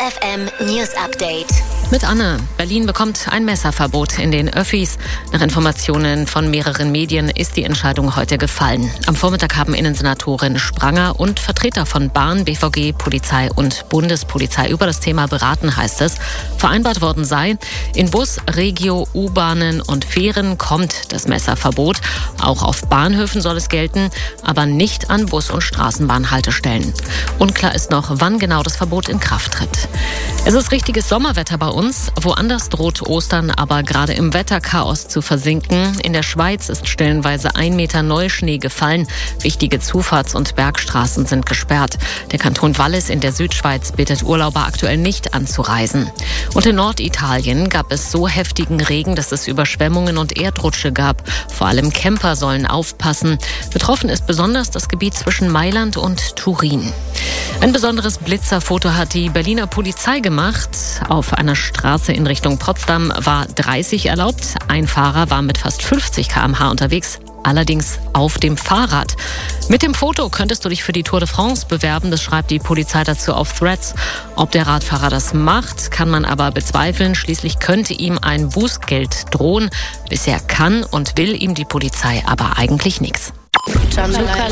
FM News Update. Mit Anne. Berlin bekommt ein Messerverbot in den Öffis. Nach Informationen von mehreren Medien ist die Entscheidung heute gefallen. Am Vormittag haben Innensenatorin Spranger und Vertreter von Bahn, BVG, Polizei und Bundespolizei über das Thema beraten, heißt es. Vereinbart worden sei, in Bus, Regio, U-Bahnen und Fähren kommt das Messerverbot. Auch auf Bahnhöfen soll es gelten, aber nicht an Bus- und Straßenbahnhaltestellen. Unklar ist noch, wann genau das Verbot in Kraft tritt. Es ist richtiges Sommerwetter bei uns. Woanders droht Ostern aber gerade im Wetterchaos zu versinken. In der Schweiz ist stellenweise 1 Meter Neuschnee gefallen. Wichtige Zufahrts- und Bergstraßen sind gesperrt. Der Kanton Wallis in der Südschweiz bittet Urlauber aktuell nicht anzureisen. Und in Norditalien gab es so heftigen Regen, dass es Überschwemmungen und Erdrutsche gab. Vor allem Camper sollen aufpassen. Betroffen ist besonders das Gebiet zwischen Mailand und Turin. Ein besonderes Blitzerfoto hat die Berliner Polizei gemacht. Auf einer Straße in Richtung Potsdam war 30 erlaubt. Ein Fahrer war mit fast 50 km/h unterwegs, allerdings auf dem Fahrrad. Mit dem Foto könntest du dich für die Tour de France bewerben, das schreibt die Polizei dazu auf Threads. Ob der Radfahrer das macht, kann man aber bezweifeln. Schließlich könnte ihm ein Bußgeld drohen. Bisher kann und will ihm die Polizei aber eigentlich nichts. Gianluca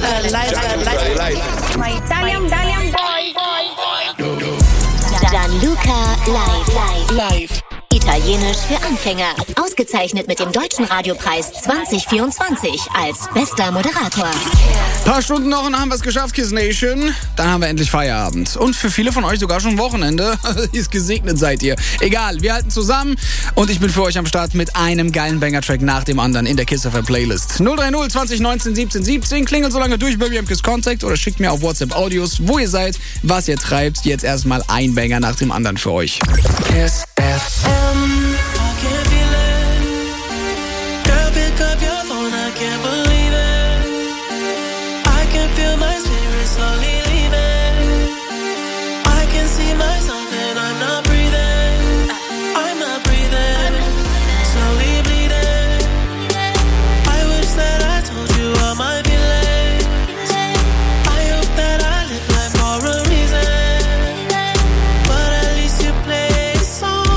live. Italienisch für Anfänger. Ausgezeichnet mit dem Deutschen Radiopreis 2024 als bester Moderator. Paar Stunden noch und dann haben wir es geschafft, Kiss Nation. Dann haben wir endlich Feierabend. Und für viele von euch sogar schon Wochenende. Ist gesegnet seid ihr. Egal, wir halten zusammen. Und ich bin für euch am Start mit einem geilen Banger-Track nach dem anderen in der Kiss FM Playlist. 030 2019 17 17. Klingelt so lange durch bei mir im Kiss Contact oder schickt mir auf WhatsApp Audios, wo ihr seid, was ihr treibt. Jetzt erstmal ein Banger nach dem anderen für euch. Kiss FM. Song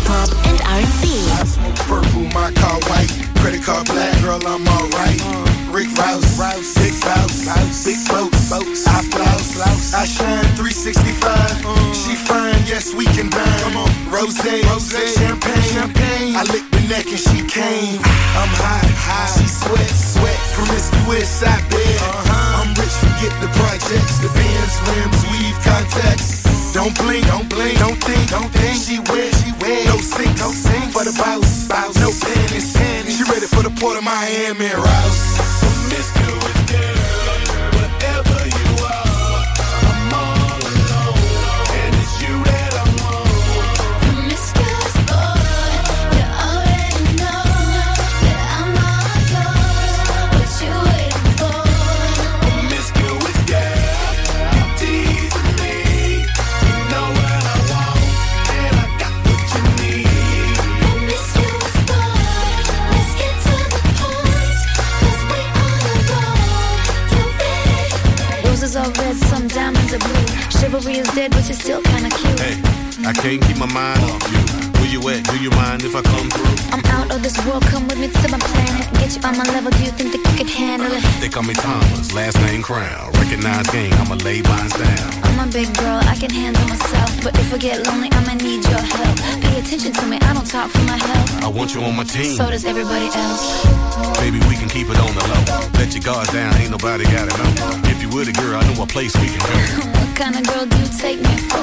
Hip-Hop and R&B. Purple, my car white. Credit card black, girl, I'm alright. Rick Rouse, big house, big boats. I flouse, I shine 365. She fine, yes, we can dine. Come on, rose, champagne. I lick the neck and she came. I'm hot, she sweat. Promiscuous, I bet. I'm rich, forget the projects, the Benz, rims, weave, contacts. Don't blink, don't think. She wet, no sink, for the bounce, no panties. She ready for the Port of Miami Rouse. Promiscuous girl, whatever you are, I'm all alone, and it's you that I want. Promiscuous boy, you already know that I'm all yours. What you waiting for? Promiscuous girl, you teasing me. You know what I want, and I got what you need. Promiscuous boy, let's get to the point, 'cause we on the road. You ready? Roses are red, some diamonds are blue. Chivalry is dead, but you're still kinda cute. Hey, I can't keep my mind off you. Where you at? Do you mind if I come through? I'm out of this world, come with me to my planet. Get you on my level, do you think that you could handle it? They call me Thomas, last name Crown. Recognize game, I'ma lay mine down. I'm a big girl, I can handle myself. But if I get lonely, I'ma need your help. Pay attention to me, I don't talk for my health. I want you on my team. So does everybody else. Baby, we can keep it on the low. Let your guards down, ain't nobody gotta know. If you were the girl, I know a place we can go. What kind of girl do you take me for?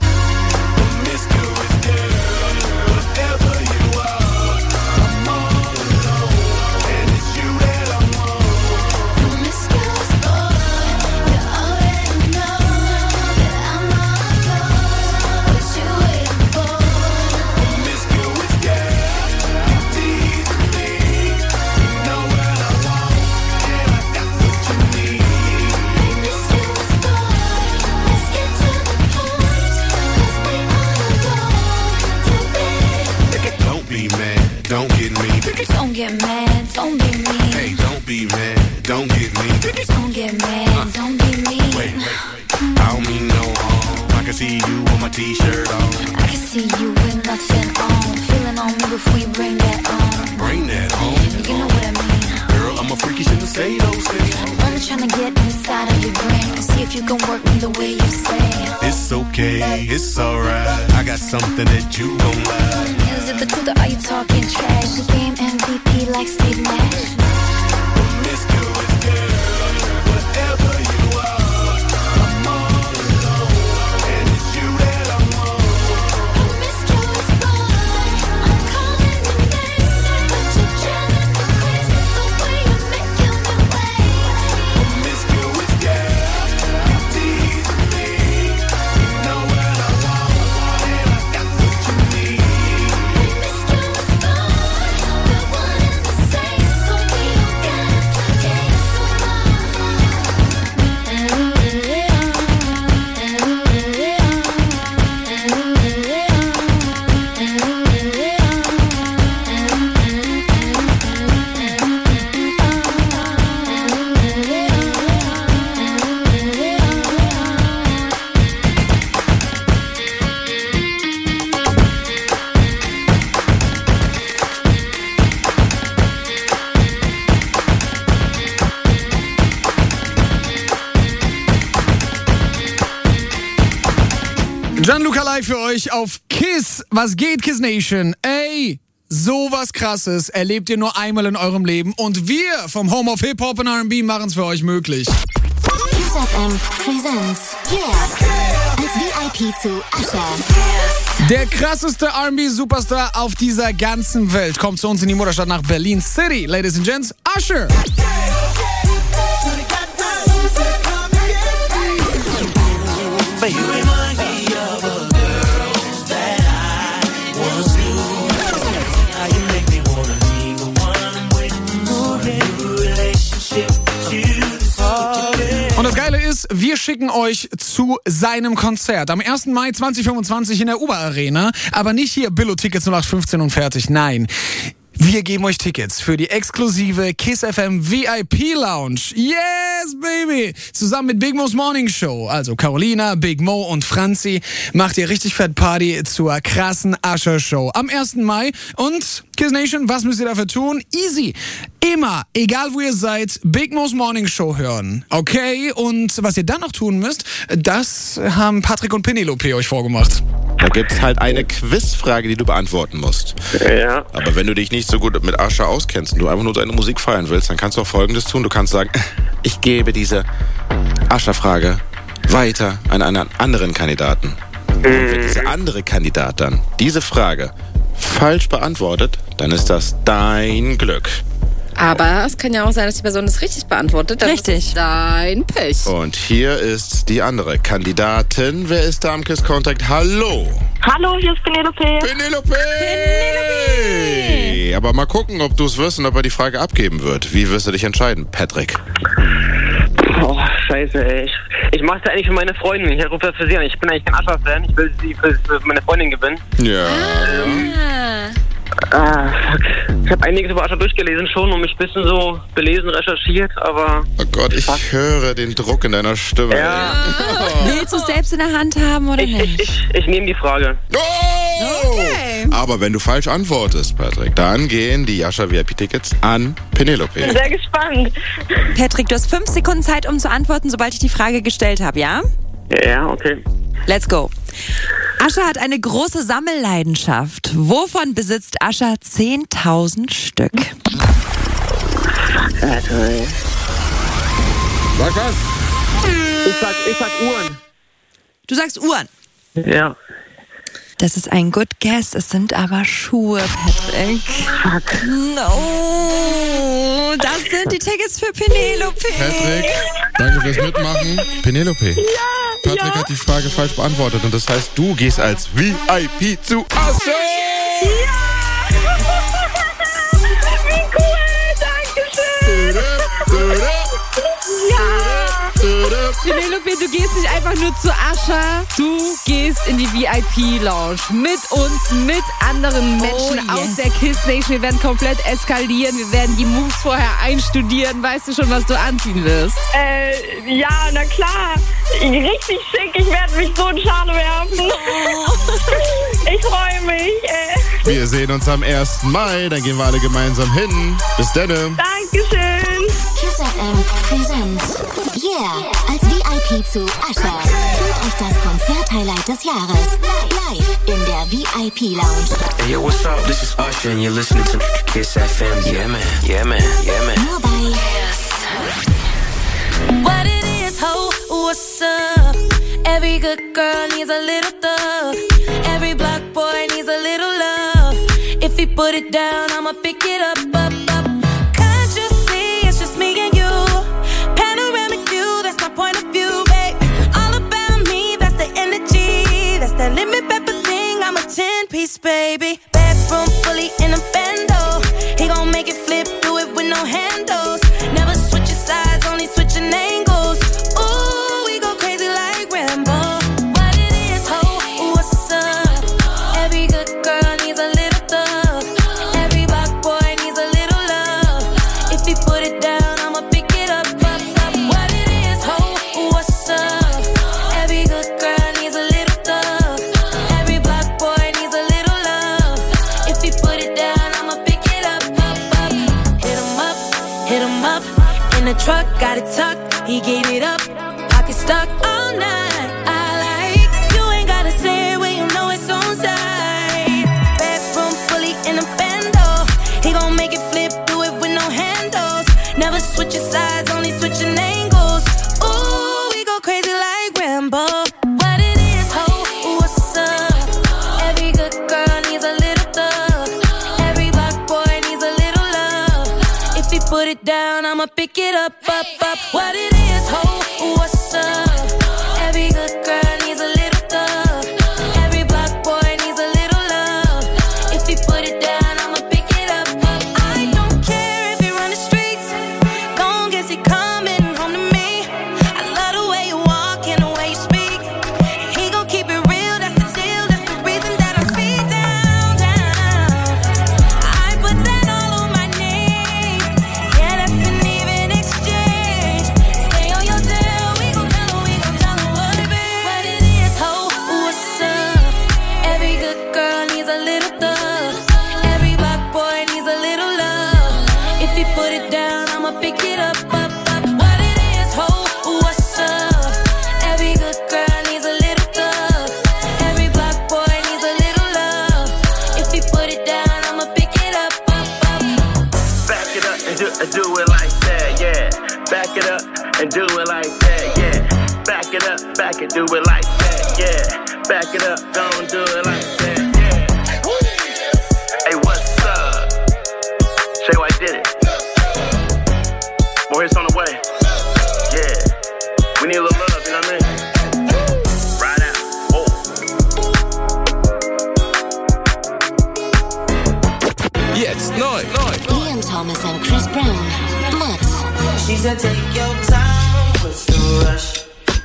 Promiscuous girl, whatever you are, I'm all alone, and it's you that I want. Promiscuous boy, you already know that I'm all yours. What you waiting for? Promiscuous girl, you teasing me. You know what I want, and I got what you need. Promiscuous boy, let's get to the point, 'cause we on the road. You ready? Don't be mad, don't get me. Don't get mad, don't be mean. Hey, don't be mad, don't get me. Don't get mad, don't be mean. Wait. I don't mean no harm. I can see you with my t-shirt on. I can see you with nothing on. Feeling on me before you bring that on. Bring that home. You know what I mean. Girl, I'm a freaky, shouldn't say those things. I'm trying to get inside of your brain. See if you can work me the way you say. It's okay, it's alright. I got something that you don't like. Is it the truth or are you talking trash? The game MVP like Steve Nash. Promiscuous girl, whatever you are, I'm all alone, and it's you that I want. Promiscuous boy, I'm calling your name, but you're driving me crazy the way you're making me wait. Promiscuous girl, you teasing me. You know what I want, and I got what you need. Promiscuous boy, we're one and the same, so we don't gotta play games so Gianluca live für euch auf KISS. Was geht, KISS Nation? Ey, sowas Krasses erlebt ihr nur einmal in eurem Leben. Und wir vom Home of Hip-Hop und R&B machen es für euch möglich. KISS FM presents als VIP zu Usher. Der krasseste R&B-Superstar auf dieser ganzen Welt kommt zu uns in die Mutterstadt nach Berlin City. Ladies and Gents, Usher. Und das Geile ist, wir schicken euch zu seinem Konzert am 1. Mai 2025 in der Uber Arena. Aber nicht hier Billo-Tickets 0815 und fertig, nein. Wir geben euch Tickets für die exklusive Kiss FM VIP Lounge. Yes, baby! Zusammen mit Big Mo's Morning Show. Also Carolina, Big Mo und Franzi macht ihr richtig fett Party zur krassen Usher-Show am 1. Mai. Und Kiss Nation, was müsst ihr dafür tun? Easy. Immer, egal wo ihr seid, Big Mo's Morning Show hören. Okay? Und was ihr dann noch tun müsst, das haben Patrick und Penelope euch vorgemacht. Da gibt's halt eine Quizfrage, die du beantworten musst. Ja. Aber wenn du dich nicht so gut mit Usher auskennst und du einfach nur seine Musik feiern willst, dann kannst du auch Folgendes tun. Du kannst sagen, ich gebe diese Usher-Frage weiter an einen anderen Kandidaten. Und wenn dieser andere Kandidat dann diese Frage falsch beantwortet, dann ist das dein Glück. Aber es kann ja auch sein, dass die Person das richtig beantwortet. Dann ist es dein Pech. Und hier ist die andere Kandidatin. Wer ist da am Kiss Contact? Hallo! Hallo, hier ist Penelope. Penelope! Aber mal gucken, ob du es wirst und ob er die Frage abgeben wird. Wie wirst du dich entscheiden, Patrick? Oh, scheiße, ey. Ich mach's ja eigentlich für meine Freundin. Ich rufe das für sie an. Ich bin eigentlich kein Usher-Fan. Ich will sie für meine Freundin gewinnen. Ja. Fuck. Ich habe einiges über Usher durchgelesen schon und mich ein bisschen so belesen, recherchiert, aber... Oh Gott, ich höre den Druck in deiner Stimme. Ja. Willst du es selbst in der Hand haben oder nicht? Ich nehme die Frage. Oh! Okay. Aber wenn du falsch antwortest, Patrick, dann gehen die Usher VIP-Tickets an Penelope. Bin sehr gespannt. Patrick, du hast 5 Sekunden Zeit, um zu antworten, sobald ich die Frage gestellt habe, ja? Ja, okay. Let's go. Usher hat eine große Sammelleidenschaft. Wovon besitzt Usher 10.000 Stück? Also, ey. Sag was? Ich sag Uhren. Du sagst Uhren. Ja. Das ist ein good guess, es sind aber Schuhe, Patrick. Fuck. No, das sind die Tickets für Penelope. Patrick, danke fürs Mitmachen. Penelope. Patrick hat die Frage falsch beantwortet und das heißt, du gehst als VIP zu Usher. Wie cool, dankeschön. Penelope, du gehst nicht einfach nur zu Usher, du gehst in die VIP-Lounge mit uns, mit anderen Menschen aus der Kiss Nation. Wir werden komplett eskalieren, wir werden die Moves vorher einstudieren. Weißt du schon, was du anziehen wirst? Ja, na klar. Richtig schick, ich werde mich so in Schale werfen. Ich freue mich. Wir sehen uns am 1. Mai, dann gehen wir alle gemeinsam hin. Bis dann. Dankeschön. Kiss FM Presents. Yeah, als VIP zu Usher. Holt euch das Konzerthighlight des Jahres. Live in der VIP-Lounge. Hey, yo, what's up? This is Usher and you're listening to Kiss FM. Yeah, man. Yeah, man. Yeah, man. Nur bei What it is, ho, what's up? Every good girl needs a little thug. Every black boy needs a little love. If he put it down, I'ma pick it up, up, up. Can't you see it's just me and you? Panoramic view, that's my point of view, babe. All about me, that's the energy. That's that limit pepper thing, I'm a 10-piece, baby. Bedroom fully in a bando. He gon' make it flip, do it with no handles. Never switching sides, only switching angles. Ooh, we go crazy like Rambo. What it is, ho, what's up? Every good girl needs a little thug. Every black boy needs a little love. If he put it down, I'ma pick it up, up, up. What it is, ho, what's up? Every good girl needs a little thug. Every black boy needs a little love. If he put it down, I'ma pick it up, up, up. Hit him up, in the truck, got it tucked. He gave it up, pocket stuck all night. I like, you ain't gotta say it when you know it's on side. Bedroom fully in a bando. He gon' make it flip, do it with no handles. Never switching sides, only switching angles. Ooh, we go crazy like Rambo. What it is, ho, what's up? Every good girl needs a little thug. Every black boy needs a little love. If he put it down, I'ma pick it up, up, up. What it is, ho, what's up? Every good girl needs a little thug. Every black boy needs a little love. If he put it down, I'ma pick it up, up. I don't care if he run the streets, long as he coming home to me. I love the way you walk and the way you speak. He gon' keep it real, that's the deal. That's the reason that I speak down, down. I put that on pick it up. What it is, ho, what's up? Every good girl needs a little thug. Every black boy needs a little love. If he put it down, I'ma pick it up. Back it up and do it like that, yeah. Back it up and do it like that, yeah. Back it up, back it, do it like that, yeah. Back it up, don't do it like that, yeah. Hey, what's up? Shay White did it. More hits on the way. Yeah. We need a little love, you know what I mean? Right out. Oh. Jetzt neu. Liam Thomas and Chris Brown. Mud. She said, take your time, what's the rush?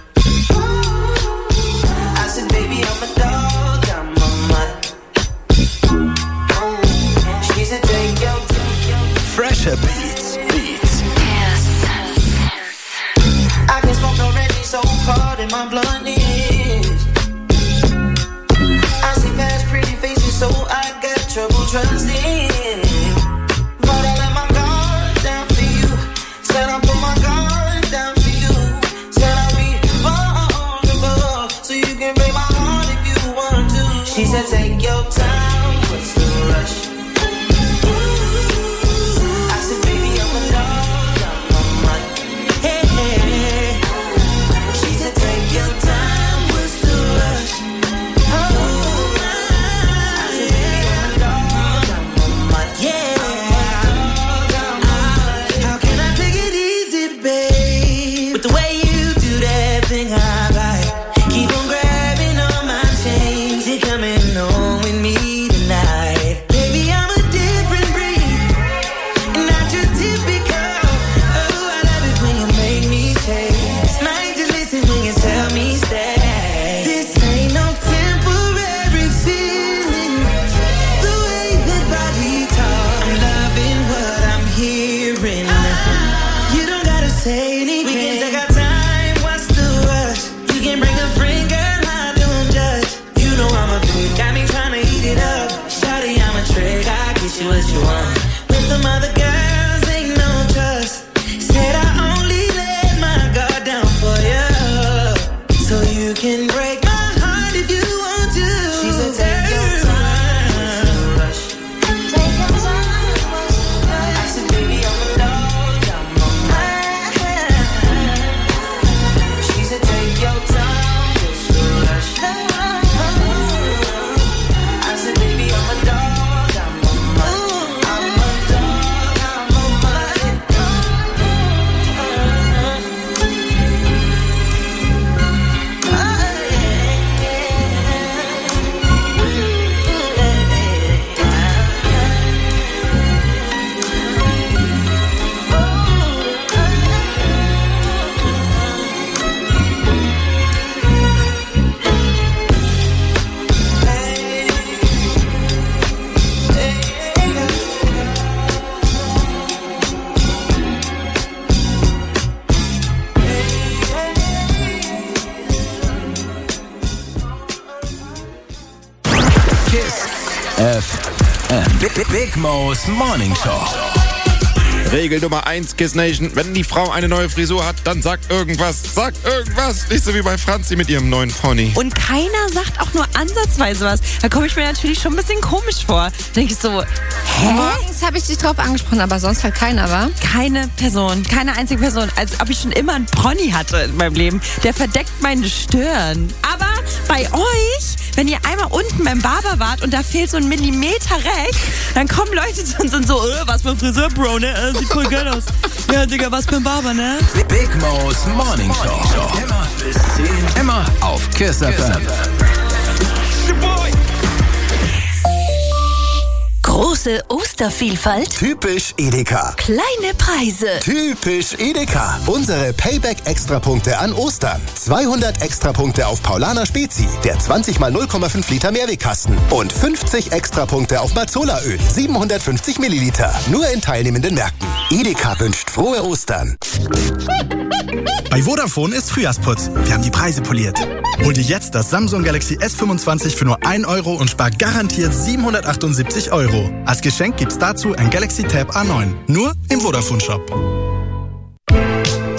I said, baby, I'm a dog, I'm a mutt. She said, take your time. Fresher Beats. I can smoke already, so hard in my blunt is. I see past pretty faces, so I got trouble trusting. But I let my guard down for you. Said I put my guard down for you. Said I'll be vulnerable, so you can break my heart if you want to. She said, take your time, what's the rush? I said, baby, I'm a dog, I'm a mutt. Hey, hey, hey. She said, take your time, what's the rush? I said, baby, I'm a dog, I'm a mutt. Yeah. How can I take it easy, babe? With the way you do that thing I like. Keep on grabbing on my chains. You're coming home with me tonight. Baby, I'm a different breed. Not your typical. Oh, I love it when you make me change. Might just listen when you tell me stay. This ain't no temporary feeling. The way that body talk, I'm loving what I'm hearing. You don't gotta say anything. We can take our time, what's the rush? You can bring a friend, girl, I don't judge. You know I'm a pig, got me trying to eat it up. Shawty, I'm a trick, I get you what you want. With them other girls, ain't no trust. Said I only let my guard down for you. So you can break my heart if you want to. She said, take your time, what's the rush? Take your time, what's the rush? I said, baby, I'm a dog, I'm a man. She said, take your time, what's the rush? I said, baby, I'm a dog, I'm a man. I'm a dog, I'm a FM. Big Mo's Morning Show. Regel Nummer 1, Kiss Nation. Wenn die Frau eine neue Frisur hat, dann sagt irgendwas. Sagt irgendwas. Nicht so wie bei Franzi mit ihrem neuen Pony. Und keiner sagt auch nur ansatzweise was. Da komme ich mir natürlich schon ein bisschen komisch vor. Da denke ich so, hä? Morgens habe ich dich drauf angesprochen, aber sonst halt keiner, wa? Keine Person, keine einzige Person. Als ob ich schon immer einen Pony hatte in meinem Leben. Der verdeckt meine Stirn. Aber bei euch, wenn ihr einmal unten beim Barber wart und da fehlt so ein Millimeter rechts, dann kommen Leute zu uns und so, was für ein Friseur, Bro, ne? Sieht voll geil aus. Ja, Digga, was für ein Barber, ne? Big Mo's Morning Show. Immer bis 10. Immer auf Kiss FM. Große Ostervielfalt. Typisch Edeka. Kleine Preise. Typisch Edeka. Unsere Payback-Extrapunkte an Ostern. 200 Extrapunkte auf Paulaner Spezi, der 20 mal 0,5 Liter Mehrwegkasten. Und 50 Extrapunkte auf Mazola-Öl, 750 Milliliter. Nur in teilnehmenden Märkten. Edeka wünscht frohe Ostern. Bei Vodafone ist Frühjahrsputz. Wir haben die Preise poliert. Hol dir jetzt das Samsung Galaxy S25 für nur 1 Euro und spar garantiert 778 Euro. Als Geschenk gibt's dazu ein Galaxy Tab A9. Nur im Vodafone Shop.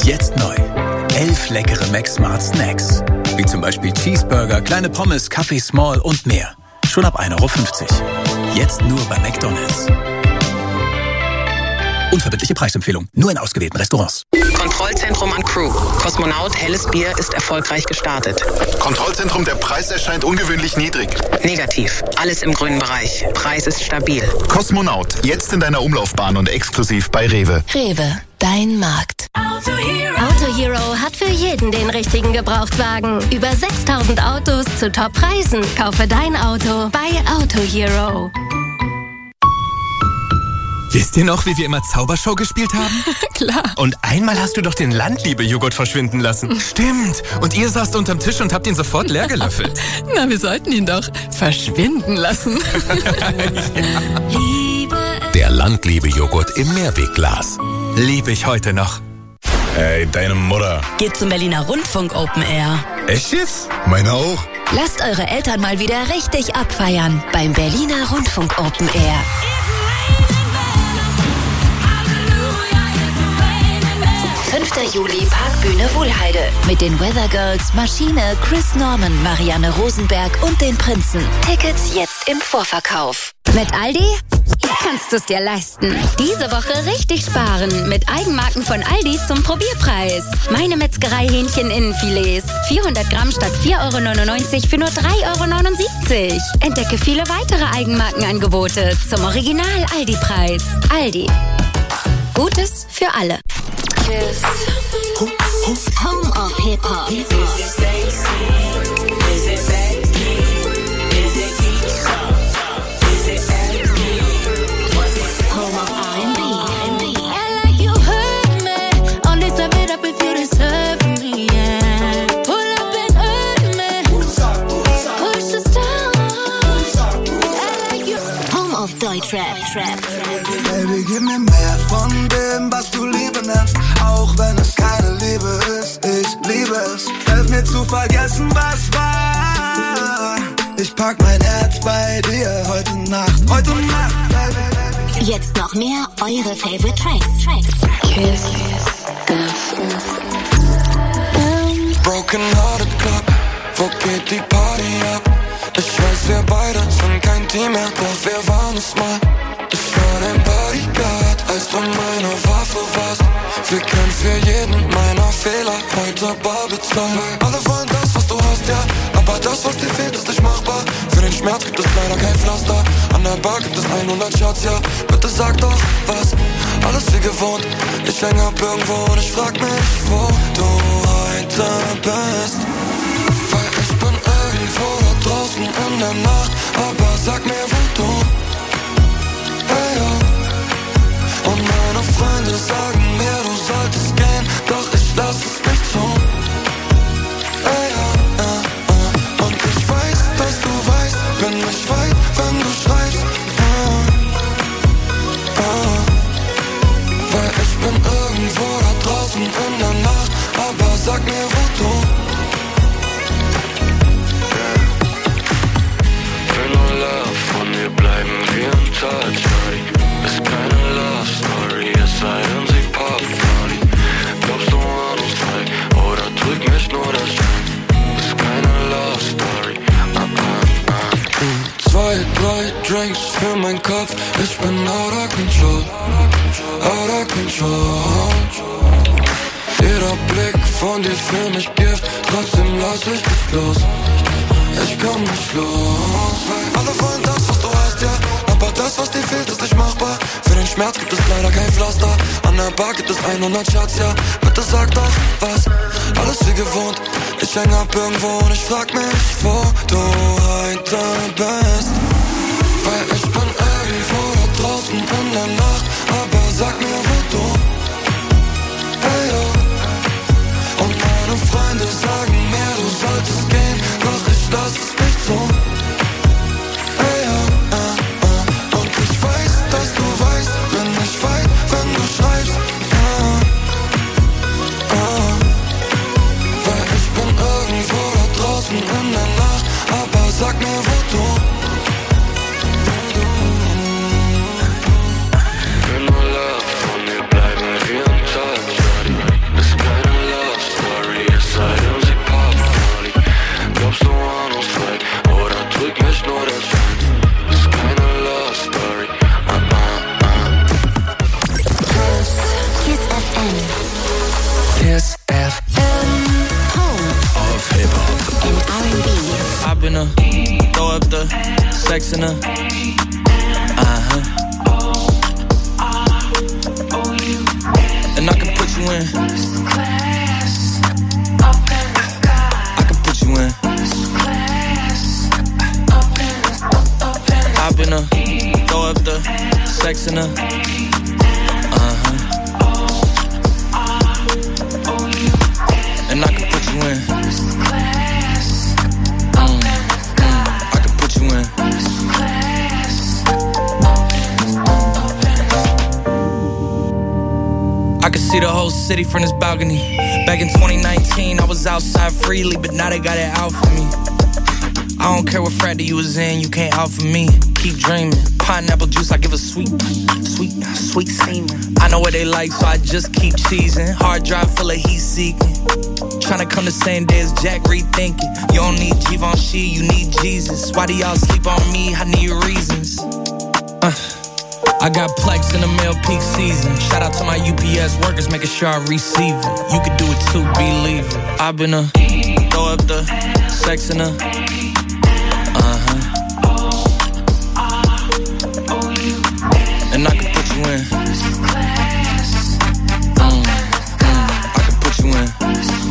Jetzt neu. 11 leckere Mac Smart Snacks. Wie zum Beispiel Cheeseburger, kleine Pommes, Kaffee Small und mehr. Schon ab 1,50 €. Jetzt nur bei McDonald's. Unverbindliche Preisempfehlung. Nur in ausgewählten Restaurants. Kontrollzentrum an Crew. Kosmonaut Helles Bier ist erfolgreich gestartet. Kontrollzentrum, der Preis erscheint ungewöhnlich niedrig. Negativ. Alles im grünen Bereich. Preis ist stabil. Kosmonaut, jetzt in deiner Umlaufbahn und exklusiv bei Rewe. Rewe, dein Markt. Auto Hero hat für jeden den richtigen Gebrauchtwagen. Über 6000 Autos zu Top-Preisen. Kaufe dein Auto bei Auto Hero. Wisst ihr noch, wie wir immer Zaubershow gespielt haben? Klar. Und einmal hast du doch den Landliebe-Joghurt verschwinden lassen. Stimmt. Und ihr saßt unterm Tisch und habt ihn sofort leer gelöffelt. Na, wir sollten ihn doch verschwinden lassen. Der Landliebe-Joghurt im Mehrwegglas. Liebe ich heute noch. Ey, deine Mutter. Geht zum Berliner Rundfunk Open Air. Echt jetzt? Meine auch. Lasst eure Eltern mal wieder richtig abfeiern beim Berliner Rundfunk Open Air. 5. Juli Parkbühne Wuhlheide. Mit den Weather Girls, Maschine, Chris Norman, Marianne Rosenberg und den Prinzen. Tickets jetzt im Vorverkauf. Mit Aldi? Hier kannst du es dir leisten. Diese Woche richtig sparen mit Eigenmarken von Aldi zum Probierpreis. Meine Metzgerei-Hähnchen-Innenfilets. 400 Gramm statt 4,99 € für nur 3,79 €. Entdecke viele weitere Eigenmarkenangebote zum Original-Aldi-Preis. Aldi. Gutes für alle. Home of Hip-Hop. Baby, gib mir mehr von dem, was du Liebe nennst, auch wenn es keine Liebe ist. Ich liebe es. Hilf mir zu vergessen, was war. Ich pack mein Herz bei dir heute Nacht, baby. Jetzt noch mehr eure Favorite Tracks. Kiss. Broken Hearted Club, wo geht die Party ab? Ich weiß, wir beide sind kein Team mehr, doch wir waren es mal. Ich war dein Bodyguard, als du meine Waffe warst. Wir können für jeden meiner Fehler heute bar bezahlen. Alle wollen das, was du hast, ja, aber das, was dir fehlt, ist nicht machbar. Für den Schmerz gibt es leider kein Pflaster. An der Bar gibt es 100 Shots, ja. Bitte sag doch was, alles wie gewohnt. Ich häng ab irgendwo und ich frag mich, wo du heute bist. Weil ich bin irgendwo da draußen in der Nacht, aber sag mir, wo du. Hey, ja. Und meine Freunde sagen mir, du solltest gehen, doch ich lass es nicht zu. Hey, ja. Und ich weiß, dass du weißt, bin ich weit, wenn du schreibst. Weil ich bin irgendwo da draußen in der Nacht, aber sag mir, wo du. Will nur Love, von dir bleiben wir im Touch. Ist keine Love Story, es sei denn sie Pop Party. Glaubst du an uns zwei oder trügt mich nur das Schein? Ist keine Love Story. 2, 3 Drinks für meinen Kopf, ich bin out of control. Out of control. Jeder Blick von dir für mich Gift, trotzdem lass ich dich los. Ich komm nicht los. Alle wollen das, was du hast, ja, aber das, was dir fehlt, ist nicht machbar. Für den Schmerz gibt es leider kein Pflaster. An der Bar gibt es 100 Shots, ja. Bitte sag doch was, alles wie gewohnt. Ich häng ab irgendwo und ich frag mich, wo du heute bist. Weil ich bin irgendwo da draußen in der Nacht, aber sag mir, wo du. Hey, yo. Und meine Freunde sagen mir, du solltest gehen, doch ich lass es nicht zu. Hey, ja. Und ich weiß, dass du weißt, bin ich weit, wenn du schreibst. Weil ich bin irgendwo da draußen in der Nacht, aber sag mir, wo du. Will nur Love, von in her. And I can put you in. I can put you in. Hop in her, throw up the sex in her. And I can put you in. I can put you in. I can see the whole city from this balcony. Back in 2019, I was outside freely, but now they got it out for me. I don't care what frat you was in, you can't out for me. Keep dreaming. Pineapple juice, I give a sweet semen. I know what they like, so I just keep cheesing. Hard drive full of heat seeking. Tryna come the same day as Jack, rethinking. You don't need Givenchy, you need Jesus. Why do y'all sleep on me? I need reasons. I got Plex in the mail peak season. Shout out to my UPS workers, making sure I receive it. You can do it too, believe it. I've been throw up the sex in her. And I can put you in. I can put you in.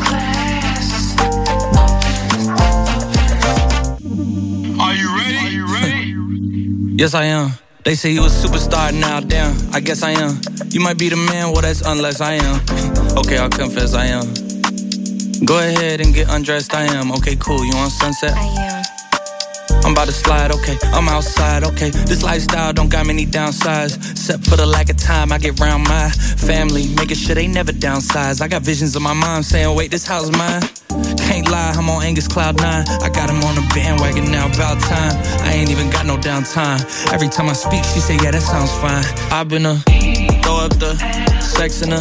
Are you ready? Yes, I am. They say you a superstar now, damn, I guess I am. You might be the man, well that's unless I am. Okay, I'll confess I am. Go ahead and get undressed, I am. Okay, cool, you on Sunset? I am. I'm about to slide, okay, I'm outside, okay. This lifestyle don't got many downsides, except for the lack of time I get around my family, making sure they never downsize. I got visions of my mom saying, wait, this house mine. Can't lie, I'm on Angus Cloud 9. I got him on the bandwagon now, about time. I ain't even got no downtime. Every time I speak, she say, yeah, that sounds fine. I've been throw up the sex in her.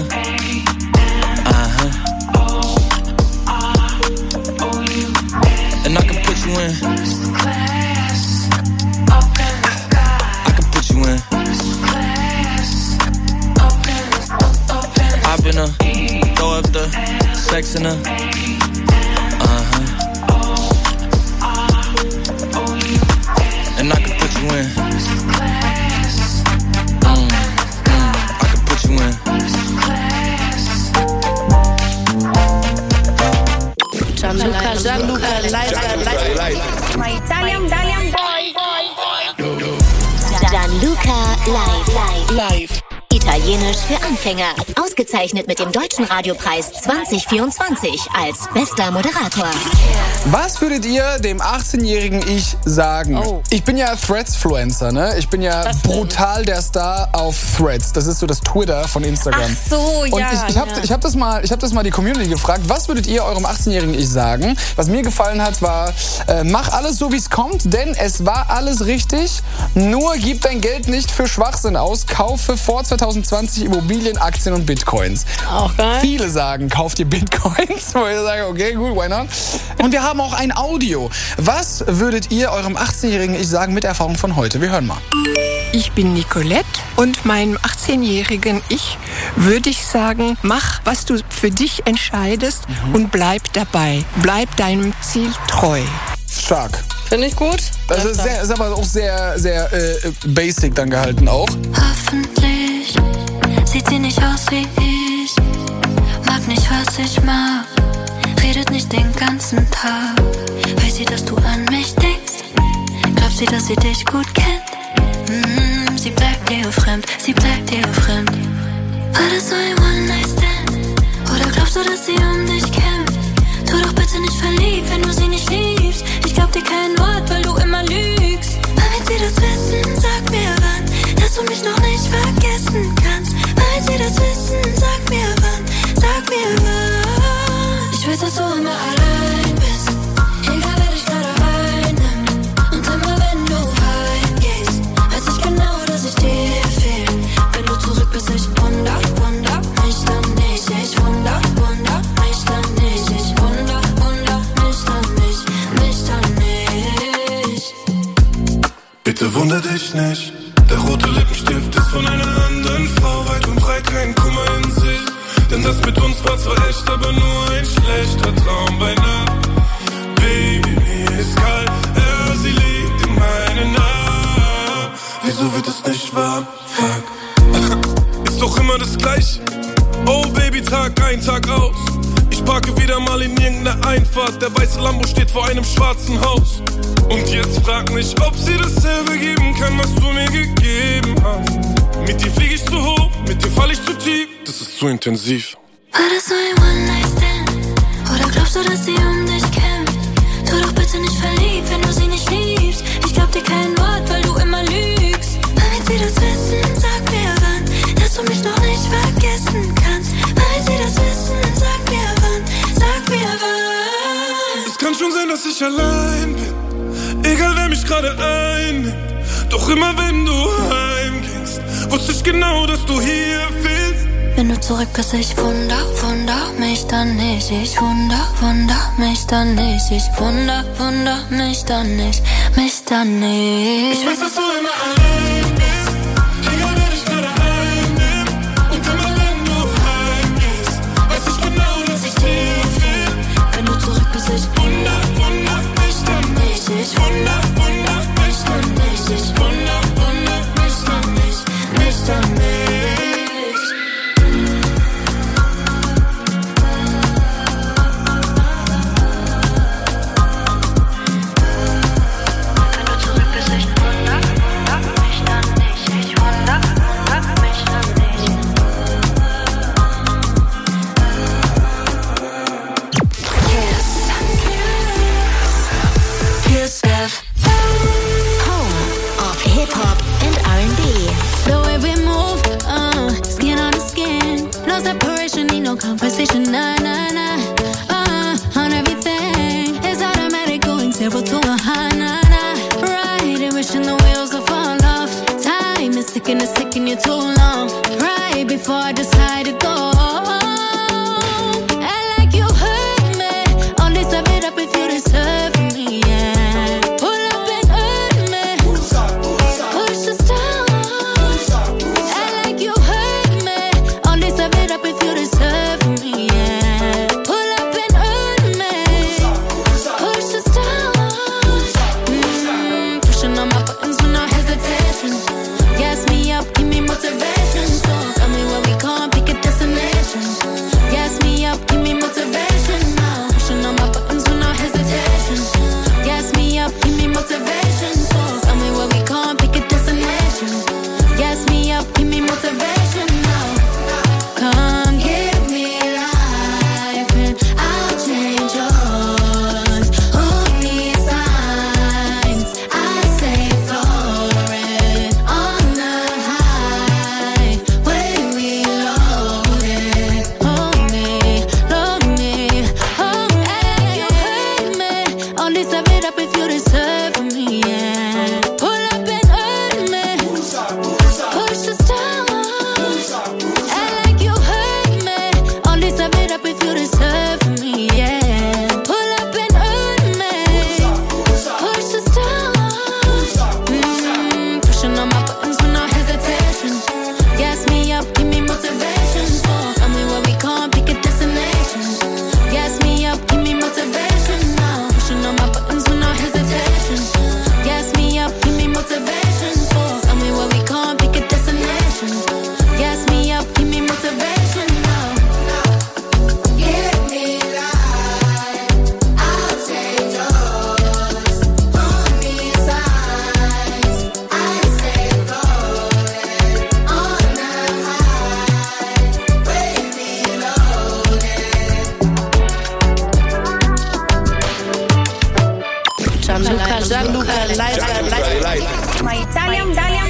And I can put you in. I can put you in. I've been throw up the sex in her. And I can put you in. I can put you in. Gianluca live. My Italian boy. Gianluca live. Italienisch für Anfänger. Ausgezeichnet mit dem Deutschen Radiopreis 2024 als bester Moderator. Was würdet ihr dem 18-jährigen Ich sagen? Oh. Ich bin ja Threads-Fluencer, ne? Ich bin ja brutal der Star auf Threads. Das ist so das Twitter von Instagram. Ach so, ja. Und ich hab das mal die Community gefragt, was würdet ihr eurem 18-jährigen Ich sagen? Was mir gefallen hat, war, mach alles so, wie es kommt, denn es war alles richtig. Nur gib dein Geld nicht für Schwachsinn aus. Kaufe vor 2020 Immobilien, Aktien und Bitcoins. Auch geil. Viele sagen, kauft ihr Bitcoins? Wo ich sage, okay, gut, why not? Und wir haben auch ein Audio. Was würdet ihr eurem 18-jährigen Ich sagen mit Erfahrung von heute? Wir hören mal. Ich bin Nicolette und meinem 18-jährigen Ich würde ich sagen, mach, was du für dich entscheidest und bleib dabei. Bleib deinem Ziel treu. Stark. Finde ich gut. Das ist aber auch sehr, sehr basic dann gehalten auch. Hoffentlich sieht sie nicht aus wie ich. Mag nicht, was ich mag. Redet nicht den ganzen Tag. Weiß sie, dass du an mich denkst? Glaubt sie, dass sie dich gut kennt? Sie bleibt dir fremd. War das so ein One-Night-Stand? Oder glaubst du, dass sie um dich kämpft? Tu doch bitte nicht verliebt, wenn du sie nicht liebst. Ich glaub dir kein Wort, weil du immer lügst. Wann wird sie das wissen? Sag mir wann, dass du mich noch nicht vergessen kannst. Wann wird sie das wissen? Sag mir wann. Ich weiß, dass du immer allein bist. Egal, wer dich gerade einnimmt. Und immer wenn du heimgehst, weiß ich genau, dass ich dir fehl. Wenn du zurück bist, ich wunder mich dann nicht. Ich wunder mich dann nicht. Ich wunder mich dann nicht. Bitte wunder dich nicht. Der rote Lippenstift ist von einer anderen Frau. Weit und breit kein Kummer in sich. Denn das mit uns war zwar echt, aber nur ein schlechter Traum bei Nacht. Baby, mir ist kalt, ja, sie liegt in meinen Armen. so wird es nicht warm. Fuck. Ist doch immer das Gleiche. Oh Baby, Tag ein, Tag aus. Ich parke wieder mal in irgendeiner Einfahrt. Der weiße Lambo steht vor einem schwarzen Haus. Und jetzt frag mich, ob sie dasselbe geben kann, was du mir gegeben hast. Mit dir flieg ich zu hoch, mit dir fall ich zu tief. Das ist zu intensiv. War das nur ein One-Night-Stand? Oder glaubst du, dass sie um dich kämpft? Tu doch bitte nicht verliebt, wenn du sie nicht liebst. Ich glaub dir kein Wort, weil du immer lügst. Damit sie das wissen, sag mir wann, dass du mich noch nicht vergessen kannst. Damit sie das wissen, sag mir wann. Es kann schon sein, dass ich allein bin, egal wer mich gerade einnimmt. Doch immer wenn du heimgehst, wusste ich genau, dass du hier fehlst. Wenn du zurück bist, ich wunder mich dann nicht. Ich wunder mich dann nicht. Ich wunder mich dann nicht. Mich dann nicht. Ich weiß, dass du immer allein bist, egal wer dich gerade einnimmt. Und immer wenn du heimgehst, weiß ich genau, dass ich dir fehl. Wenn du zurück bist, ich wunder mich dann nicht. Ich wunder mich dann nicht. Ich wunder mich dann nicht. Mich dann nicht. Conversation, nah, nah, nah. On everything, it's automatic, going 0 to 100, nah, nah. Right, wishing the wheels will fall off. Time is ticking, it's taking you too long. Right before I decide to go. And like you hurt me, only serve it up if you deserve me, yeah. Pull up and hurt me, push us down. And like you hurt me, only serve it up if you deserve me. My Italian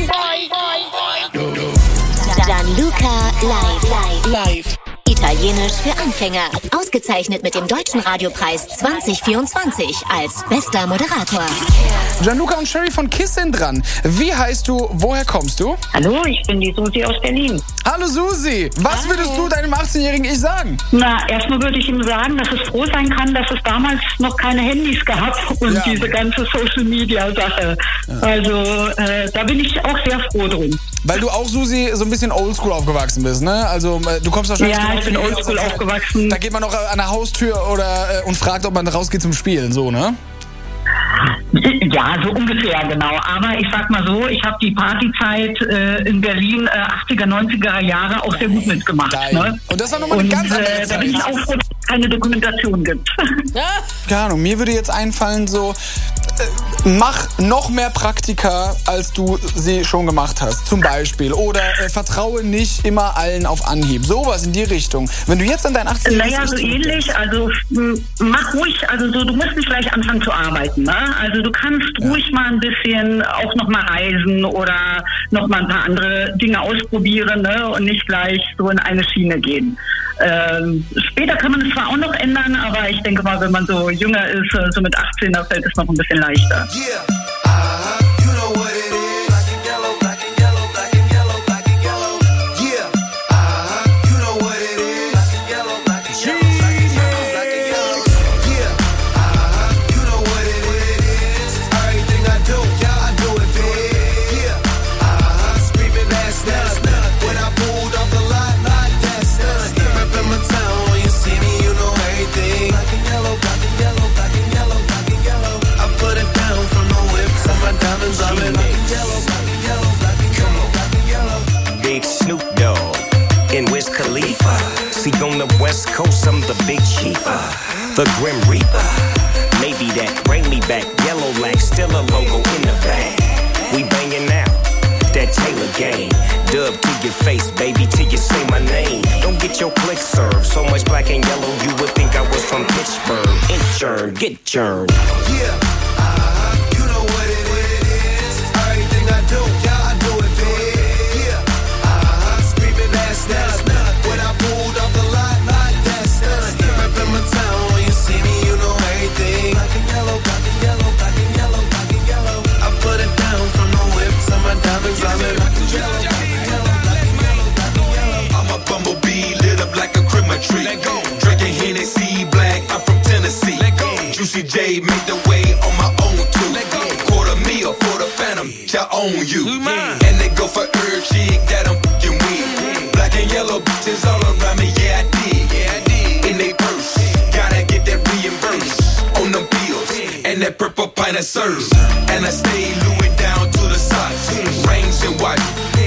boy. Gianluca Live. Italienisch für Anfänger. Ausgezeichnet mit dem Deutschen Radiopreis 2024 als bester Moderator. Gianluca und Sherry von KISS sind dran. Wie heißt du? Woher kommst du? Hallo, ich bin die Susi aus Berlin. Hallo Susi, was würdest du deinem 18-jährigen Ich sagen? Na, erstmal würde ich ihm sagen, dass es froh sein kann, dass es damals noch keine Handys gab und diese ganze Social-Media-Sache. Ja. Also da bin ich auch sehr froh drum. Weil du auch, Susi, so ein bisschen oldschool aufgewachsen bist, ne? Also du kommst wahrscheinlich... Ja, ich bin oldschool aufgewachsen. Da geht man noch an der Haustür und fragt, ob man rausgeht zum Spielen, so, ne? Ja, so ungefähr, genau. Aber ich sag mal so, ich habe die Partyzeit in Berlin 80er, 90er Jahre auch sehr gut mitgemacht. Ne? Und das war nochmal eine ganz andere Zeit. Da bin ich auch froh, dass es keine Dokumentation gibt. Keine Ahnung, mir würde jetzt einfallen so, mach noch mehr Praktika, als du sie schon gemacht hast, zum Beispiel. Oder vertraue nicht immer allen auf Anhieb. Sowas in die Richtung. Wenn du jetzt an dein 18 Naja, so ähnlich. Also mach ruhig, also so, du musst nicht gleich anfangen zu arbeiten. Ne? Also du kannst ruhig mal ein bisschen auch noch mal reisen oder noch mal ein paar andere Dinge ausprobieren, ne? Und nicht gleich so in eine Schiene gehen. Später kann man es zwar auch noch ändern, aber ich denke mal, wenn man so jünger ist, so mit 18, da fällt es noch ein bisschen leichter. Big Snoop Dogg and Wiz Khalifa. See, on the West Coast, I'm the big chief, the Grim Reaper. Maybe that bring me back, yellow lack, still a logo in the bag. We banging out that Taylor game. Dub to your face, baby, till you say my name. Don't get your click served. So much black and yellow, you would think I was from Pittsburgh. Inchurn, get churned. Yeah. You know what it is. Everything I do, yeah, I do it big. Yeah. Screaming that's nut. When I pulled off the lot, that's nut. Reppin' my town, when you see me, you know everything. Black and yellow, black and yellow, black and yellow, black and yellow. I put it down from the whip to my diamonds, I'm in black and yellow, black and yellow, black and yellow, black and yellow. I'm a bumblebee, lit up like a Christmas tree. Let go. Drinking Hennessy, black, I'm from Tennessee. Let go. Juicy J made the way on my own too. Let go. Quarter meal for the Phantom, I own you. And they go for every chick that I'm fucking with. Black and yellow bitches all around me, yeah I did. In they purse, gotta get that reimbursed on them bills and that purple pint of serves. And I stay Louis down to the socks, rings and watch.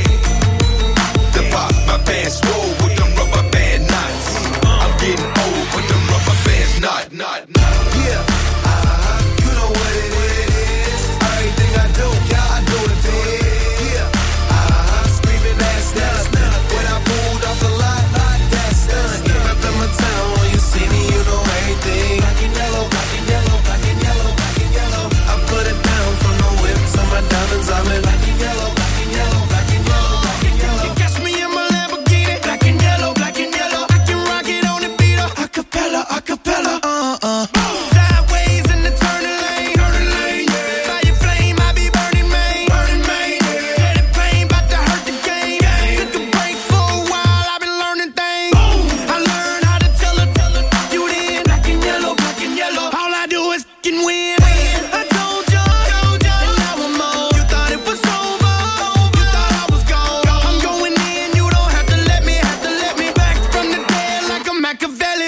The pop, my pants swole with them rubber band knots. I'm getting old with them rubber bands, not. Yeah, you know what it is. Everything I do, yeah, I do it big. Yeah, screaming that's nut. When I pulled off the lot, that's nut. Reppin' my town, when you see me, you know everything. Black and yellow, black and yellow, black and yellow, black and yellow. I put it down from the whip to my diamonds, I'm in black and yellow, black and yellow, black and yellow, black and yellow. You catch me in my Lamborghini, black and yellow, black and yellow. I can rock it on the beat, acapella, acapella, Sideways in the turning lane, yeah. By your flame, I be burning main, yeah. Get the pain, bout to hurt the game. Took a break for a while, I've been learning things. I learned how to tell her you then. Black and yellow, all I do is fucking win. I told you, and now I'm on. You thought it was over, you thought I was gone. I'm going in, you don't have to let me back from the dead like a Machiavelli.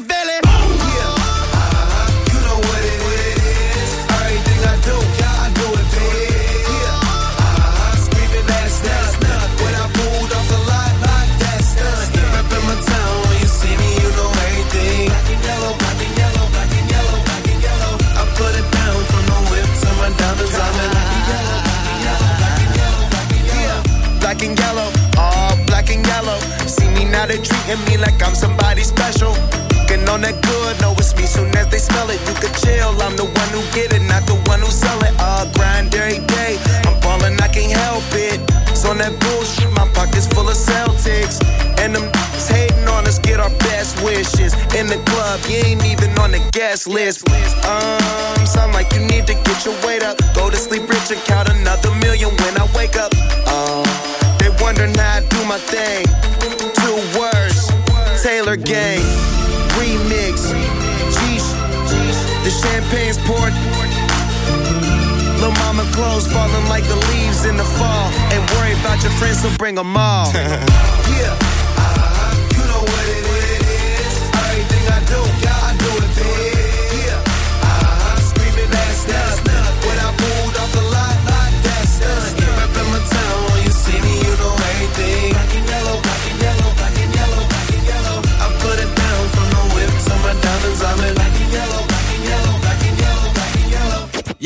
You know what it is. Everything I do, yeah, I do it big. Yeah, screaming that's nut. When I pulled off the lot, that's nut. Reppin' my town, when you see me, you know everything. Black and yellow, black and yellow, black and yellow, black and yellow. I put it down from the whip to my diamonds, I'm in black and yellow, black and yellow, black and yellow, black and yellow, all black and yellow. See me now, they treating me like I'm somebody special. Getting on that good, know it's me. Soon as they smell it, you can chill. I'm the one who get it, not the one who sell it. Grind every day, I'm ballin', I can't help it. So on that bullshit, my pockets full of Celtics. And them hating on us, get our best wishes. In the club, you ain't even on the guest list. Sound like you need to get your weight up. Go to sleep rich and count another million when I wake up. They wondering how I do my thing. 2 words, Taylor Gang. Remix, Geesh, the champagne's poured. Lil' mama clothes falling like the leaves in the fall. Ain't worry about your friends, so bring them all. Yeah, you know what it is. Everything I do, yeah, I do it big. Yeah, screaming that's nut. When I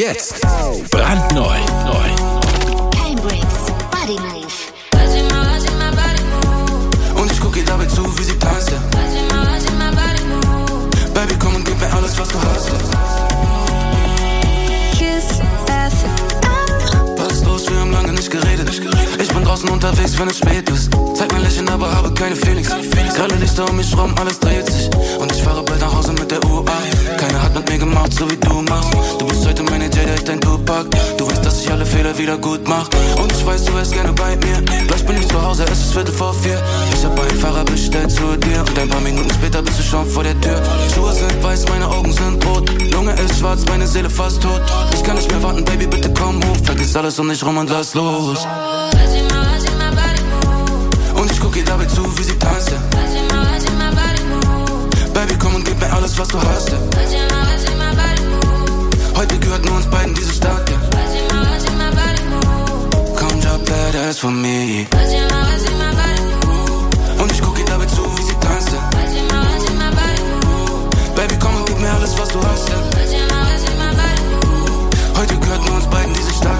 Jetzt brandneu. Cambrix, Body Move. Und ich guck ihr dabei zu, wie sie tanzt. Baby, komm und gib mir alles, was du hast. Kiss FM. Was ist los? Wir haben lange nicht geredet. Ich bin draußen unterwegs, wenn es spät ist. Zeig mein Lächeln, aber habe keine Feelings. Gerade Lichter um mich rum, alles dreht sich. Und ich fahre bald nach Hause mit der UA. Keiner hat mit mir gemacht, so wie du machst. Du bist heute meine Jada, ich dein Tupac. Du weißt, dass ich alle Fehler wieder gut mach. Und ich weiß, du wärst gerne bei mir. Gleich bin ich zu Hause, es ist 3:45. Ich hab einen Fahrer bestellt zu dir. Und ein paar Minuten später bist du schon vor der Tür. Schuhe sind weiß, meine Augen sind rot. Lunge ist schwarz, meine Seele fast tot. Ich kann nicht mehr warten, Baby, bitte komm hoch. Vergiss alles um mich rum und lass los. Und ich guck ihr dabei zu, wie sie tanzt. Baby, komm und gib mir alles, was du hast. Heute gehört nur uns beiden diese Stadt. Komm, drop that ass for me. Und ich guck ihr dabei zu, wie sie tanzt. Baby, komm und gib mir alles, was du hast. Heute gehört nur uns beiden diese Stadt.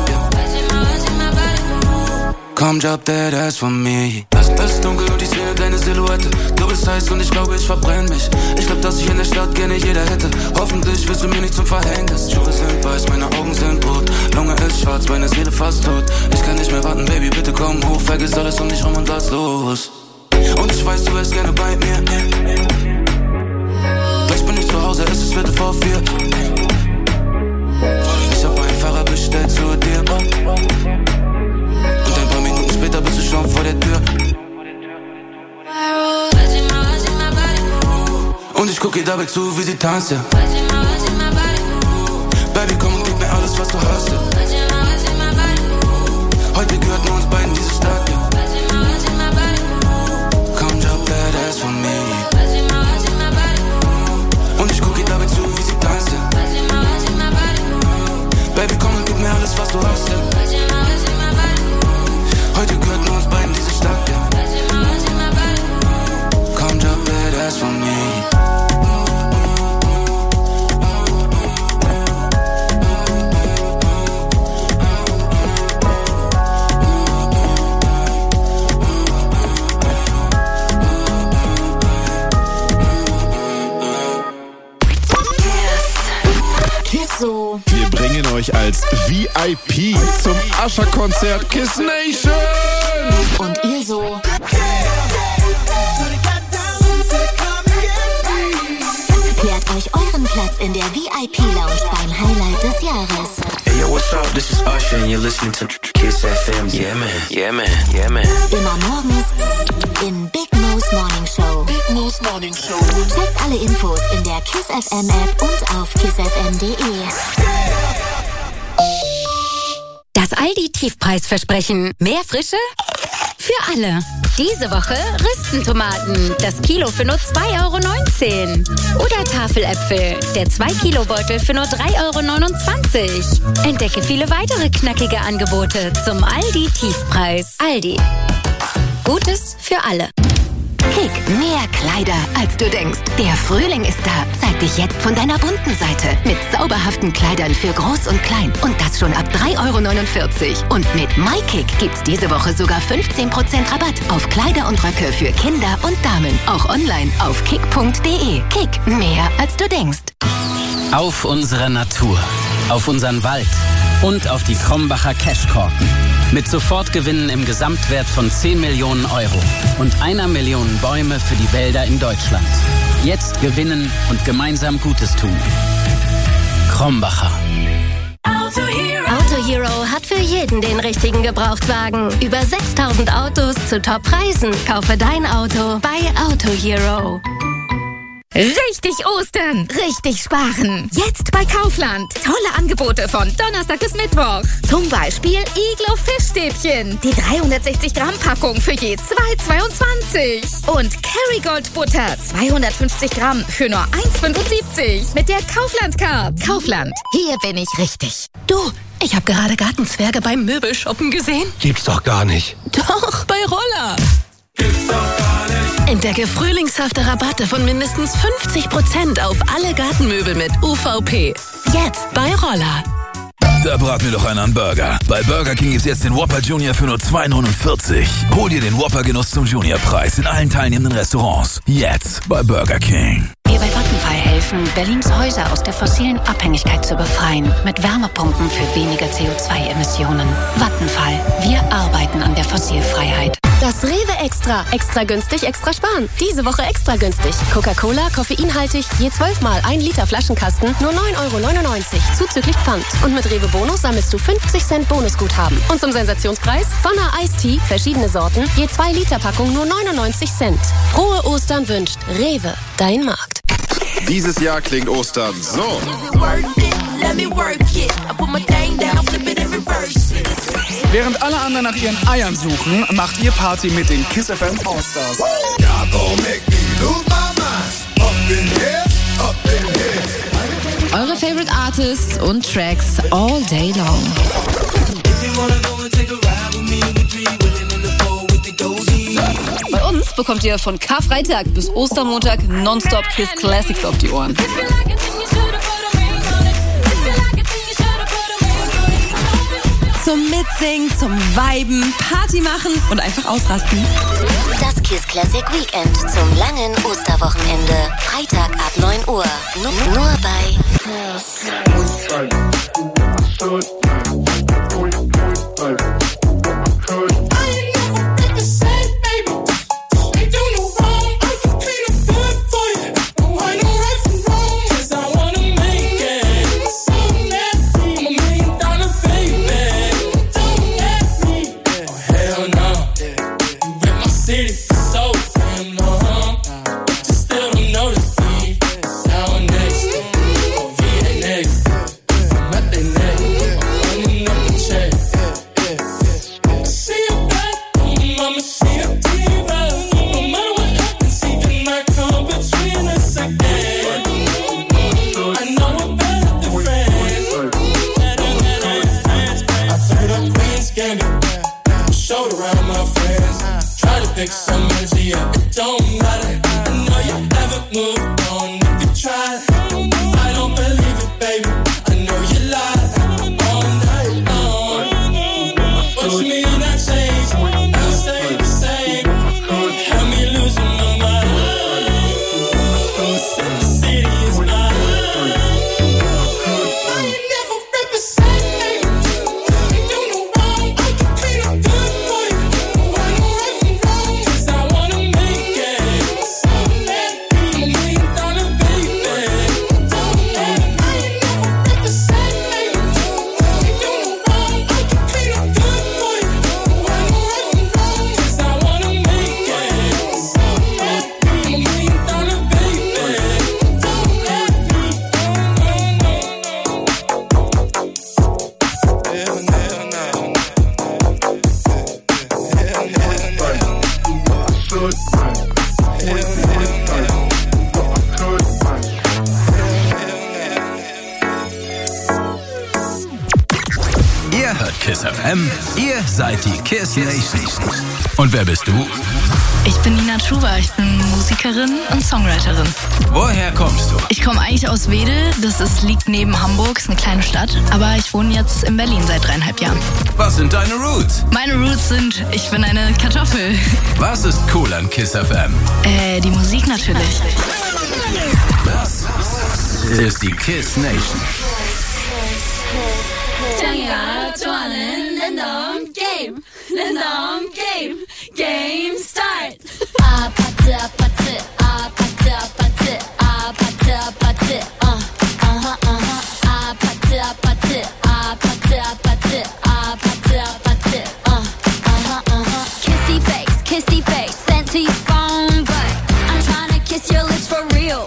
Komm, drop that ass for me. Das ist dunkel und ich sehe deine Silhouette. Du bist heiß und ich glaube, ich verbrenn mich. Ich glaub, dass ich in der Stadt gerne jeder hätte. Hoffentlich wirst du mir nicht zum Verhängnis. Schuhe sind weiß, meine Augen sind rot. Lunge ist schwarz, meine Seele fast tot. Ich kann nicht mehr warten, Baby, bitte komm hoch. Vergiss alles um dich rum und lass los. Und ich weiß, du wärst gerne bei mir. Gleich bin ich zu Hause, es ist 3:45. Ich hab einen Fahrer bestellt zu dir. Und ein paar Minuten später bist du schon vor der Tür. Und ich guck ihr dabei zu, wie sie tanzt. Baby, komm und gib mir alles, was du hast. Heute gehört nur uns beiden diese Stadt. Komm, drop that ass for me. Und ich guck ihr dabei zu, wie sie tanzt. Baby, komm und gib mir alles, was du hast. Heute gehört nur uns beiden diese Stadt. Komm, drop that ass for me. So. Wir bringen euch als VIP zum Ascher-Konzert Kiss Nation. Und ihr so. Klärt euch euren Platz in der VIP-Lounge beim Highlight des Jahres. Hey yo, what's up? This is Usher and you're listening to Kiss FM. Yeah man, yeah man, yeah man. Immer morgens in Big Mo's Morning Show. Big Mo's Morning Show. Checkt alle Infos in der Kiss FM App und auf kissfm.de. Das Aldi-Tiefpreisversprechen. Mehr Frische? Für alle. Diese Woche Rüstentomaten. Das Kilo für nur 2,19 €. Oder Tafeläpfel. Der 2-Kilo-Beutel für nur 3,29 €. Entdecke viele weitere knackige Angebote zum Aldi-Tiefpreis. Aldi. Gutes für alle. Kick, mehr Kleider, als du denkst. Der Frühling ist da. Zeig dich jetzt von deiner bunten Seite. Mit zauberhaften Kleidern für Groß und Klein. Und das schon ab 3,49 €. Und mit MyKick gibt's diese Woche sogar 15% Rabatt auf Kleider und Röcke für Kinder und Damen. Auch online auf kick.de. Kick, mehr als du denkst. Auf unsere Natur, auf unseren Wald und auf die Krombacher Cashkorken. Mit Sofortgewinnen im Gesamtwert von 10 Millionen € und 1 Million Bäume für die Wälder in Deutschland. Jetzt gewinnen und gemeinsam Gutes tun. Krombacher. Auto Hero hat für jeden den richtigen Gebrauchtwagen. Über 6.000 Autos zu Top-Preisen. Kaufe dein Auto bei Auto Hero. Richtig Ostern, richtig sparen. Jetzt bei Kaufland. Tolle Angebote von Donnerstag bis Mittwoch. Zum Beispiel Iglo Fischstäbchen. Die 360 Gramm Packung für je 2,22. Und Kerrygold Butter 250 Gramm für nur 1,75. Mit der Kaufland Card. Kaufland, hier bin ich richtig. Du, ich habe gerade Gartenzwerge beim Möbelshoppen gesehen. Gibt's doch gar nicht. Doch, bei Roller. Entdecke frühlingshafte Rabatte von mindestens 50% auf alle Gartenmöbel mit UVP. Jetzt bei Roller. Da brat mir doch einer einen Burger. Bei Burger King gibt's jetzt den Whopper Junior für nur $2,49. Hol dir den Whopper-Genuss zum Juniorpreis in allen teilnehmenden Restaurants. Jetzt bei Burger King. Wir bei Vattenfall helfen, Berlins Häuser aus der fossilen Abhängigkeit zu befreien. Mit Wärmepumpen für weniger CO2-Emissionen. Vattenfall. Wir arbeiten an der Fossilfreiheit. Das Rewe Extra. Extra günstig, extra sparen. Diese Woche extra günstig. Coca-Cola, koffeinhaltig, je 12 mal 1 Liter Flaschenkasten, nur €9,99. Zuzüglich Pfand. Und mit Rewe Bonus sammelst du 50 Cent Bonusguthaben. Und zum Sensationspreis? Sonner Eistee, verschiedene Sorten, je 2 Liter Packung, nur 99 Cent. Frohe Ostern wünscht Rewe, dein Markt. Dieses Jahr klingt Ostern so. Während alle anderen nach ihren Eiern suchen, macht ihr Party mit den Kiss FM All-Stars. Eure Favorite Artists und Tracks all day long. Bei uns bekommt ihr von Karfreitag bis Ostermontag nonstop Kiss Classics auf die Ohren. Zum Mitsingen, zum Viben, Party machen und einfach ausrasten. Das Kiss Classic Weekend zum langen Osterwochenende. Freitag ab 9 Uhr. Nur bei Kiss. Ihr hört Kiss FM, ihr seid die Kiss Nation. Und wer bist du? Ich bin Nina Chuba, ich bin Musikerin und Songwriterin. Woher kommst du? Ich komme eigentlich aus Wedel, liegt neben Hamburg, ist eine kleine Stadt, aber ich wohne jetzt in Berlin seit 3,5 Jahren. Was sind deine Roots? Meine Roots sind, ich bin eine Kartoffel. Was ist cool an Kiss FM? Die Musik natürlich. Das ist die Kiss Nation. Game start. Kissy face, sent to your phone, but I'm trying to kiss your lips for real.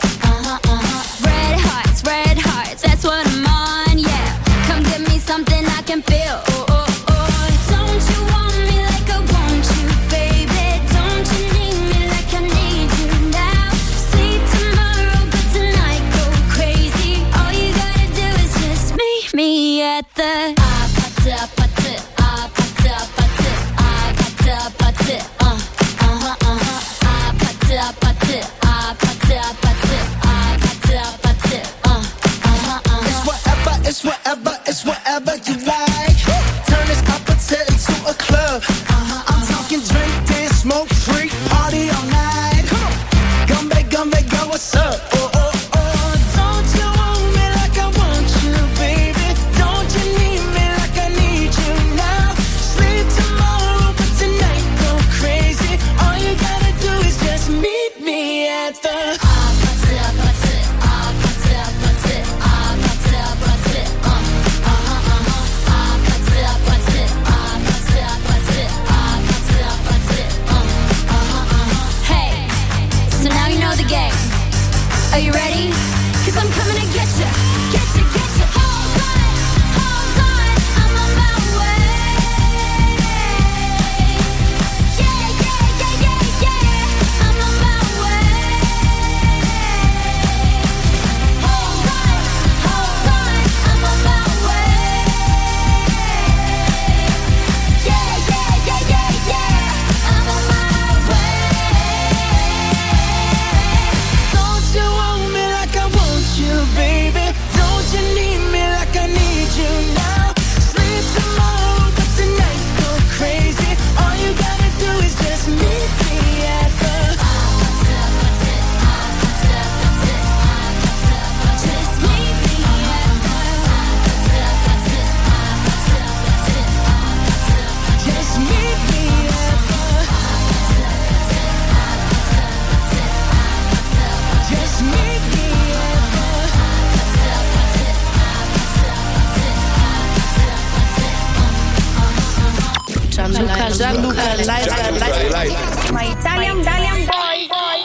Red hearts, that's what I'm on, yeah. Come give me something I can feel. Don't you want me like I want you, baby? Don't you need me like I need you now? See tomorrow, but tonight go crazy. All you gotta do is just meet me at the Smoke free, party all night. Come back, girl, what's up? Oh, oh, oh. Don't you want me like I want you, baby? Don't you need me like I need you now? Sleep tomorrow, but tonight go crazy. All you gotta do is just meet me at the Are you ready? 'Cause I'm coming to get you. Get you, get you. Hold on, I'm on my way. Yeah, yeah, yeah, yeah, yeah. I'm on my way. Hold on, I'm on my way. Yeah, yeah, yeah, yeah, yeah. I'm on my way. Don't you want me like I want you, baby? Don't you need me like I need you now? Sleep tomorrow, but tonight go crazy. All you gotta do is just meet me at the just meet me at the just meet me at the just meet me at Gianluca live. My Italian boy.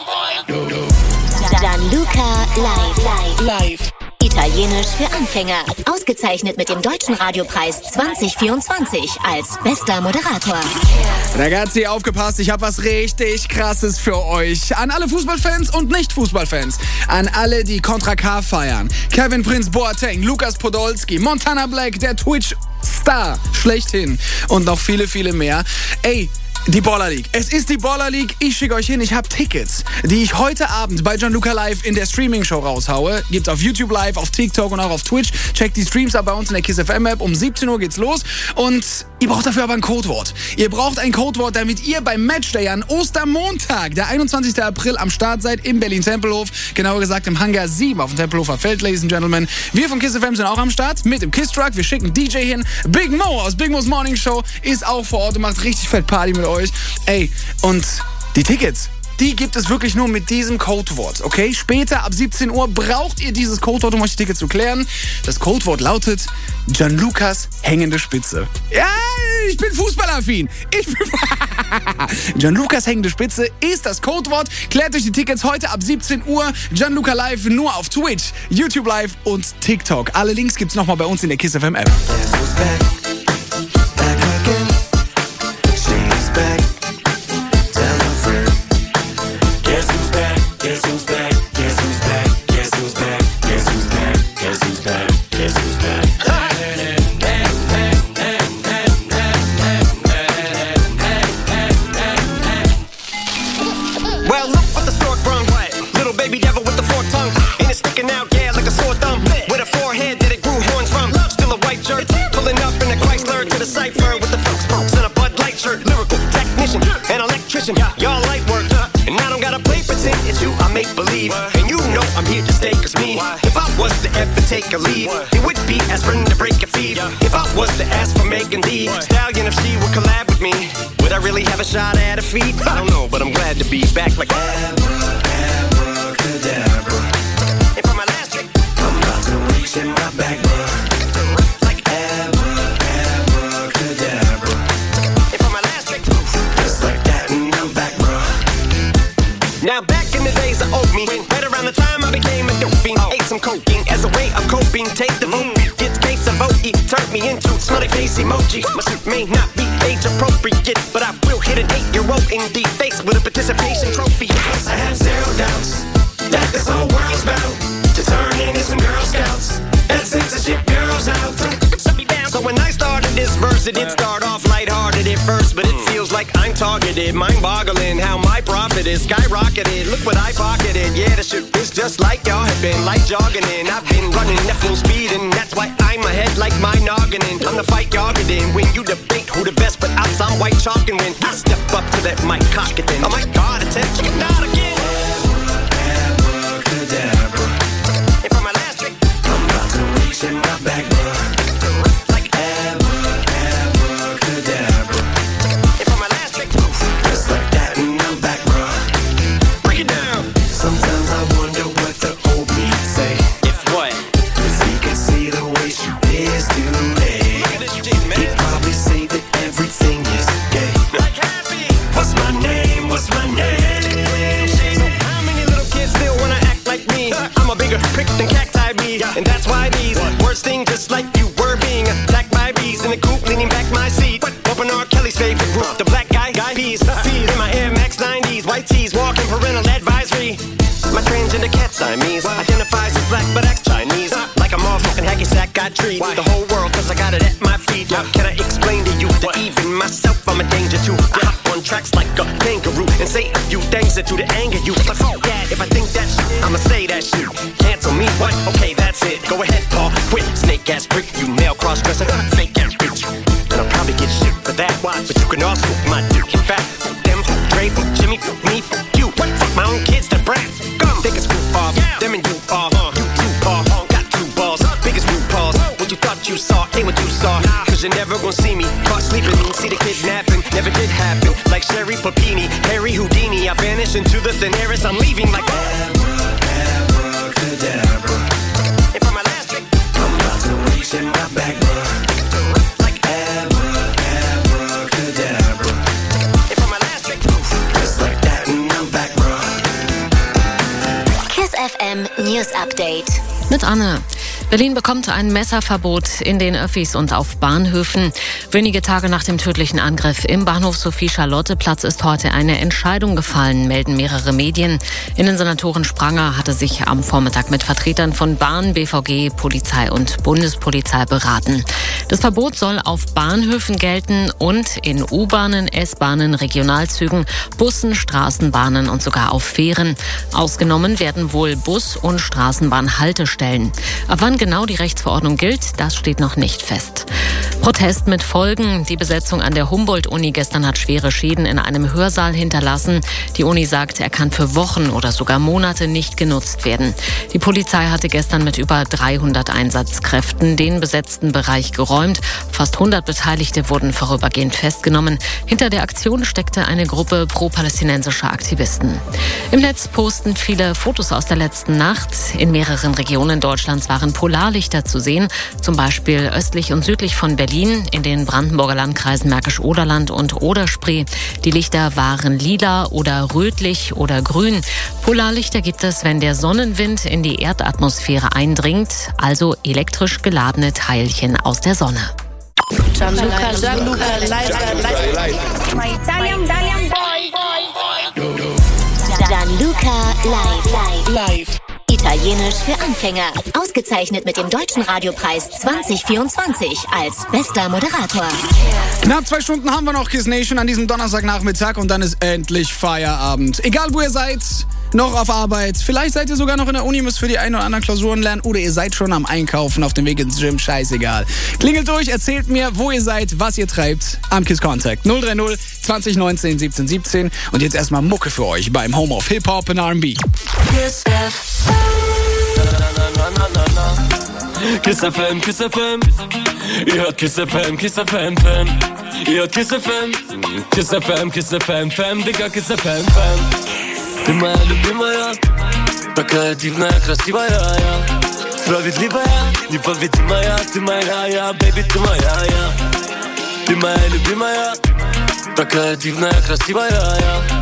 Gianluca live. Italienisch für Anfänger. Ausgezeichnet mit dem Deutschen Radiopreis 2024 als bester Moderator. Ragazzi, aufgepasst, ich habe was richtig Krasses für euch. An alle Fußballfans und Nicht-Fußballfans. An alle, die Contra K feiern. Kevin Prince Boateng, Lukas Podolski, Montana Black, der Twitch-Star schlechthin. Und noch viele, viele mehr. Ey, die Baller League. Es ist die Baller League. Ich schicke euch hin. Ich habe Tickets, die ich heute Abend bei Gianluca Live in der Streaming-Show raushaue. Gibt's auf YouTube Live, auf TikTok und auch auf Twitch. Checkt die Streams ab bei uns in der KISS FM App. Um 17 Uhr geht's los. Und ihr braucht dafür aber ein Codewort. Ihr braucht ein Codewort, damit ihr beim Matchday an Ostermontag, der 21. April, am Start seid im Berlin-Tempelhof. Genauer gesagt im Hangar 7 auf dem Tempelhofer Feld, Ladies and Gentlemen. Wir von KISS FM sind auch am Start mit dem KISS Truck. Wir schicken DJ hin. Big Mo aus Big Mo's Morning Show ist auch vor Ort und macht richtig fett Party mit euch. Ey, und die Tickets, die gibt es wirklich nur mit diesem Codewort, okay? Später, ab 17 Uhr, braucht ihr dieses Codewort, um euch die Tickets zu klären. Das Codewort lautet Gianlucas hängende Spitze. Ja, ich bin fußballaffin. Gianlucas hängende Spitze ist das Codewort. Klärt euch die Tickets heute ab 17 Uhr. Gianluca Live nur auf Twitch, YouTube Live und TikTok. Alle Links gibt's nochmal bei uns in der KISS FM App. Y'all light work, and I don't gotta play pretend it's you, I make believe. And you know I'm here to stay, cause me, if I was to ever take a leave, it would be aspirin to break a feed. If I was to ask for Megan Thee Stallion, if she would collab with me, would I really have a shot at a feat? I don't know, but I'm glad to be back like abracadabra. And for my last trick, I'm about to reach in my back, bro. Like abracadabra. And for my last trick, just like that, and I'm back, bro. Now back in the days of old me, right around the time I became a dope fiend, ate some cocaine as a way of coping. Take the vote, get the case of OE, turned me into smiley face emoji. My suit may not be age appropriate, but I will hit an 8-year-old in the face with a participation trophy. Yes, I have zero doubts that this whole world's about to turn into some Girl Scouts and censorship girls out. So when I started this verse, It did start off lighthearted at first, but it feels like I'm targeted. Mind-boggling how my profit is skyrocketed. Look what I pocketed. Yeah, the shit is just like y'all have been, like jogging in. I've been running at full speed, and that's why I'm ahead like my noggin. I'm the fight y'all get in. When you debate who the best, but I'm some white chalk, and when I step up to that mic, cock it then. Oh my God, attention, not again. Abracadabra. And for my last trick, I'm about to reach in my back, bro. Like abracadabra. And for my last trick, just like that, and I'm back, bro. Break it down. Sometimes I wonder what the old me say. If what? Cause he can see the way she is today. Look at this shit, man. He'd probably say that everything is gay. Like happy. What's my name? What's my name? So how many little kids still wanna act like me? I'm a bigger prick than cacti bees, and that's why these words sting just like you were being attacked by bees in the coop, leaning back my seat. Open R. Kelly's favorite group, the black guy peas. In my Air Max 90s, white tees, walking parental advisory. My transgender cat Siamese identifies as black but acts Chinese. Like a motherfucking hacky sack, I treat the whole world cause I got it at my feet. How can I explain to you that even myself I'm a danger to? I hop on tracks like a kangaroo and say a few things that do to anger you. But fuck that, if I think that shit, I'ma say that shit. Cancel me, what? Okay, that's it. Go ahead, Paul, quit. Snake ass prick, you male cross-dresser, fake ass bitch. And I'll probably get shit for that. Why? But you can also my dick. In fact, fuck them, fuck Dre, fuck Jimmy, fuck me, fuck you. What? Fuck my own kids, the brat. Come, take a scoop off. Them and you off. You too, Paul. Got two balls. Biggest root balls. What you thought you saw ain't what you saw. Cause you're never gonna see me caught sleeping. See the kidnapping. Never did happen. Like Sherry Papini, Harry Houdini. I vanish into the thin air as I'm leaving like abracadabra. And for my last trick, I'm about to reach in my back, bro. Like abracadabra. And for my last trick, just like that, and I'm back, bro. Kiss FM News Update. Mit Anne. Berlin bekommt ein Messerverbot in den Öffis und auf Bahnhöfen. Wenige Tage nach dem tödlichen Angriff im Bahnhof Sophie-Charlotte-Platz ist heute eine Entscheidung gefallen, melden mehrere Medien. Innensenatorin Spranger hatte sich am Vormittag mit Vertretern von Bahn, BVG, Polizei und Bundespolizei beraten. Das Verbot soll auf Bahnhöfen gelten und in U-Bahnen, S-Bahnen, Regionalzügen, Bussen, Straßenbahnen und sogar auf Fähren. Ausgenommen werden wohl Bus- und Straßenbahnhaltestellen. Ab wann genau die Rechtsverordnung gilt, das steht noch nicht fest. Protest mit Folgen. Die Besetzung an der Humboldt-Uni gestern hat schwere Schäden in einem Hörsaal hinterlassen. Die Uni sagt, er kann für Wochen oder sogar Monate nicht genutzt werden. Die Polizei hatte gestern mit über 300 Einsatzkräften den besetzten Bereich geräumt. Fast 100 Beteiligte wurden vorübergehend festgenommen. Hinter der Aktion steckte eine Gruppe pro-palästinensischer Aktivisten. Im Netz posten viele Fotos aus der letzten Nacht. In mehreren Regionen Deutschlands waren Polarlichter zu sehen, zum Beispiel östlich und südlich von Berlin, in den Brandenburger Landkreisen Märkisch-Oderland und Oder-Spree. Die Lichter waren lila oder rötlich oder grün. Polarlichter gibt es, wenn der Sonnenwind in die Erdatmosphäre eindringt, also elektrisch geladene Teilchen aus der Sonne. Gianluca live. Italienisch für Anfänger. Ausgezeichnet mit dem Deutschen Radiopreis 2024 als bester Moderator. Knapp 2 Stunden haben wir noch, Kiss Nation, an diesem Donnerstagnachmittag und dann ist endlich Feierabend. Egal wo ihr seid, noch auf Arbeit, vielleicht seid ihr sogar noch in der Uni, müsst für die ein oder anderen Klausuren lernen oder ihr seid schon am Einkaufen, auf dem Weg ins Gym, scheißegal. Klingelt durch, erzählt mir, wo ihr seid, was ihr treibt am Kiss Contact 030 2019 17 17 und jetzt erstmal Mucke für euch beim Home of Hip-Hop und R&B. Kiss FM, Kiss FM. Ihr hört Kiss FM, Kiss FM, Fan. Ihr hört Kiss FM, Kiss FM, Kiss FM, Fan. Digga, Kiss FM, Fan. Ты моя любимая, такая дивная, красивая, я. Справедливая, непобедимая, ты моя, я, baby, ты моя, я. Ты моя любимая, такая дивная, красивая, я.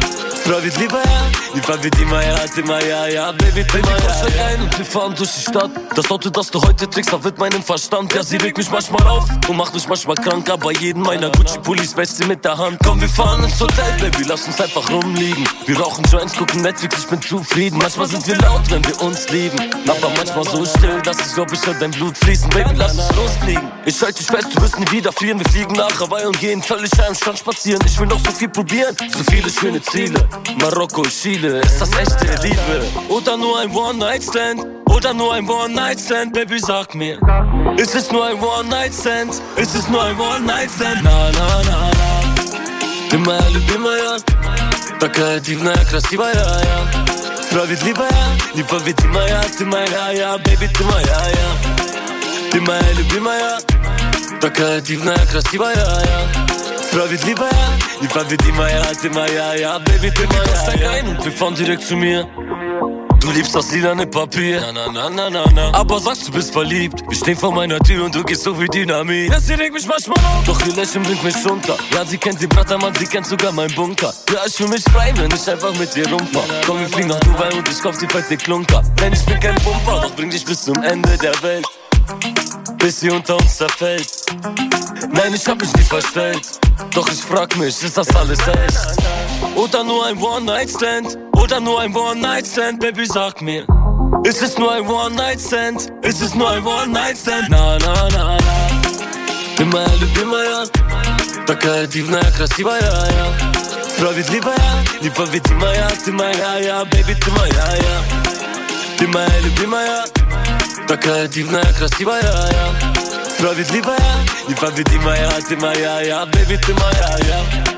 Sprawiedliwe, lieber wird immer ja, Baby, steig ein und wir fahren durch die Stadt. Das Auto, das du heute trägst, da wird meinem Verstand. Ja, sie regt mich manchmal auf und macht mich manchmal krank. Aber jeden meiner Gucci-Pullis wäscht sie mit der Hand. Komm, wir fahren ins Hotel, Baby, lass uns einfach rumliegen. Wir rauchen Joints, gucken Netflix, ich bin zufrieden. Manchmal sind wir laut, wenn wir uns lieben, aber manchmal so still, dass ich glaub, ich hör dein Blut fließen. Baby, lass uns losfliegen. Ich halte dich fest, du wirst nie wieder frieren. Wir fliegen nach Hawaii und gehen völlig am Strand spazieren. Ich will noch so viel probieren, so viele schöne Ziele. Marokko, Chile, ist das echte Liebe? Oder nur ein One-Night-Stand? Oder nur ein One-Night-Stand? Baby, sag mir, ist es nur ein One-Night-Stand? Ist es nur ein One-Night-Stand? Na, na, na, na. Дымая, любимая, такая дивная, красивая, я. Справедливая, непобедимая, ты моя, я. Baby, ты моя, я. Ты моя любимая, такая дивная, красивая, я. Sprawiedliwe, непобедимая, ты моя, ja, Baby, ты моя, steig ein und wir fahren direkt zu mir. Du liebst das lilane Papier, na, na, na, na, na. Aber sagst, du bist verliebt. Wir stehen vor meiner Tür und du gehst so wie Dynamit. Ja, sie regt mich manchmal auf, doch ihr Lächeln bringt mich runter. Ja, sie kennt den Brattermann, sie kennt sogar meinen Bunker. Ja, ich fühl mich frei, wenn ich einfach mit dir rumfahr. Komm, wir fliegen nach Dubai und ich kauf dir fette Klunker. Denn ich bin kein Pumper, doch bring dich bis zum Ende der Welt, bis sie unter uns zerfällt. Nein, ich hab mich nicht verstellt, doch ich frag mich, ist das alles echt? Oder nur ein One-Night-Stand? Oder nur ein One-Night-Stand? Baby, sag mir, ist es nur ein One-Night-Stand? Ist es nur ein One-Night-Stand? Na, na, na, na. Ты моя любимая, такая дивная, красивая, я. Справедливая, непобедимая, ты моя, я. Baby, ты моя, я. Ты моя любимая, такая дивная, красивая, я. Sprawiedliwa, непобедимая, ты моя, я. Baby, ты моя, я.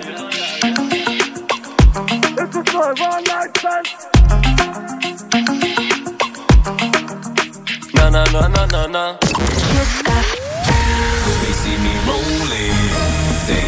It's a story, one night stand. Na, na, na, na, na, na. They see me rolling, they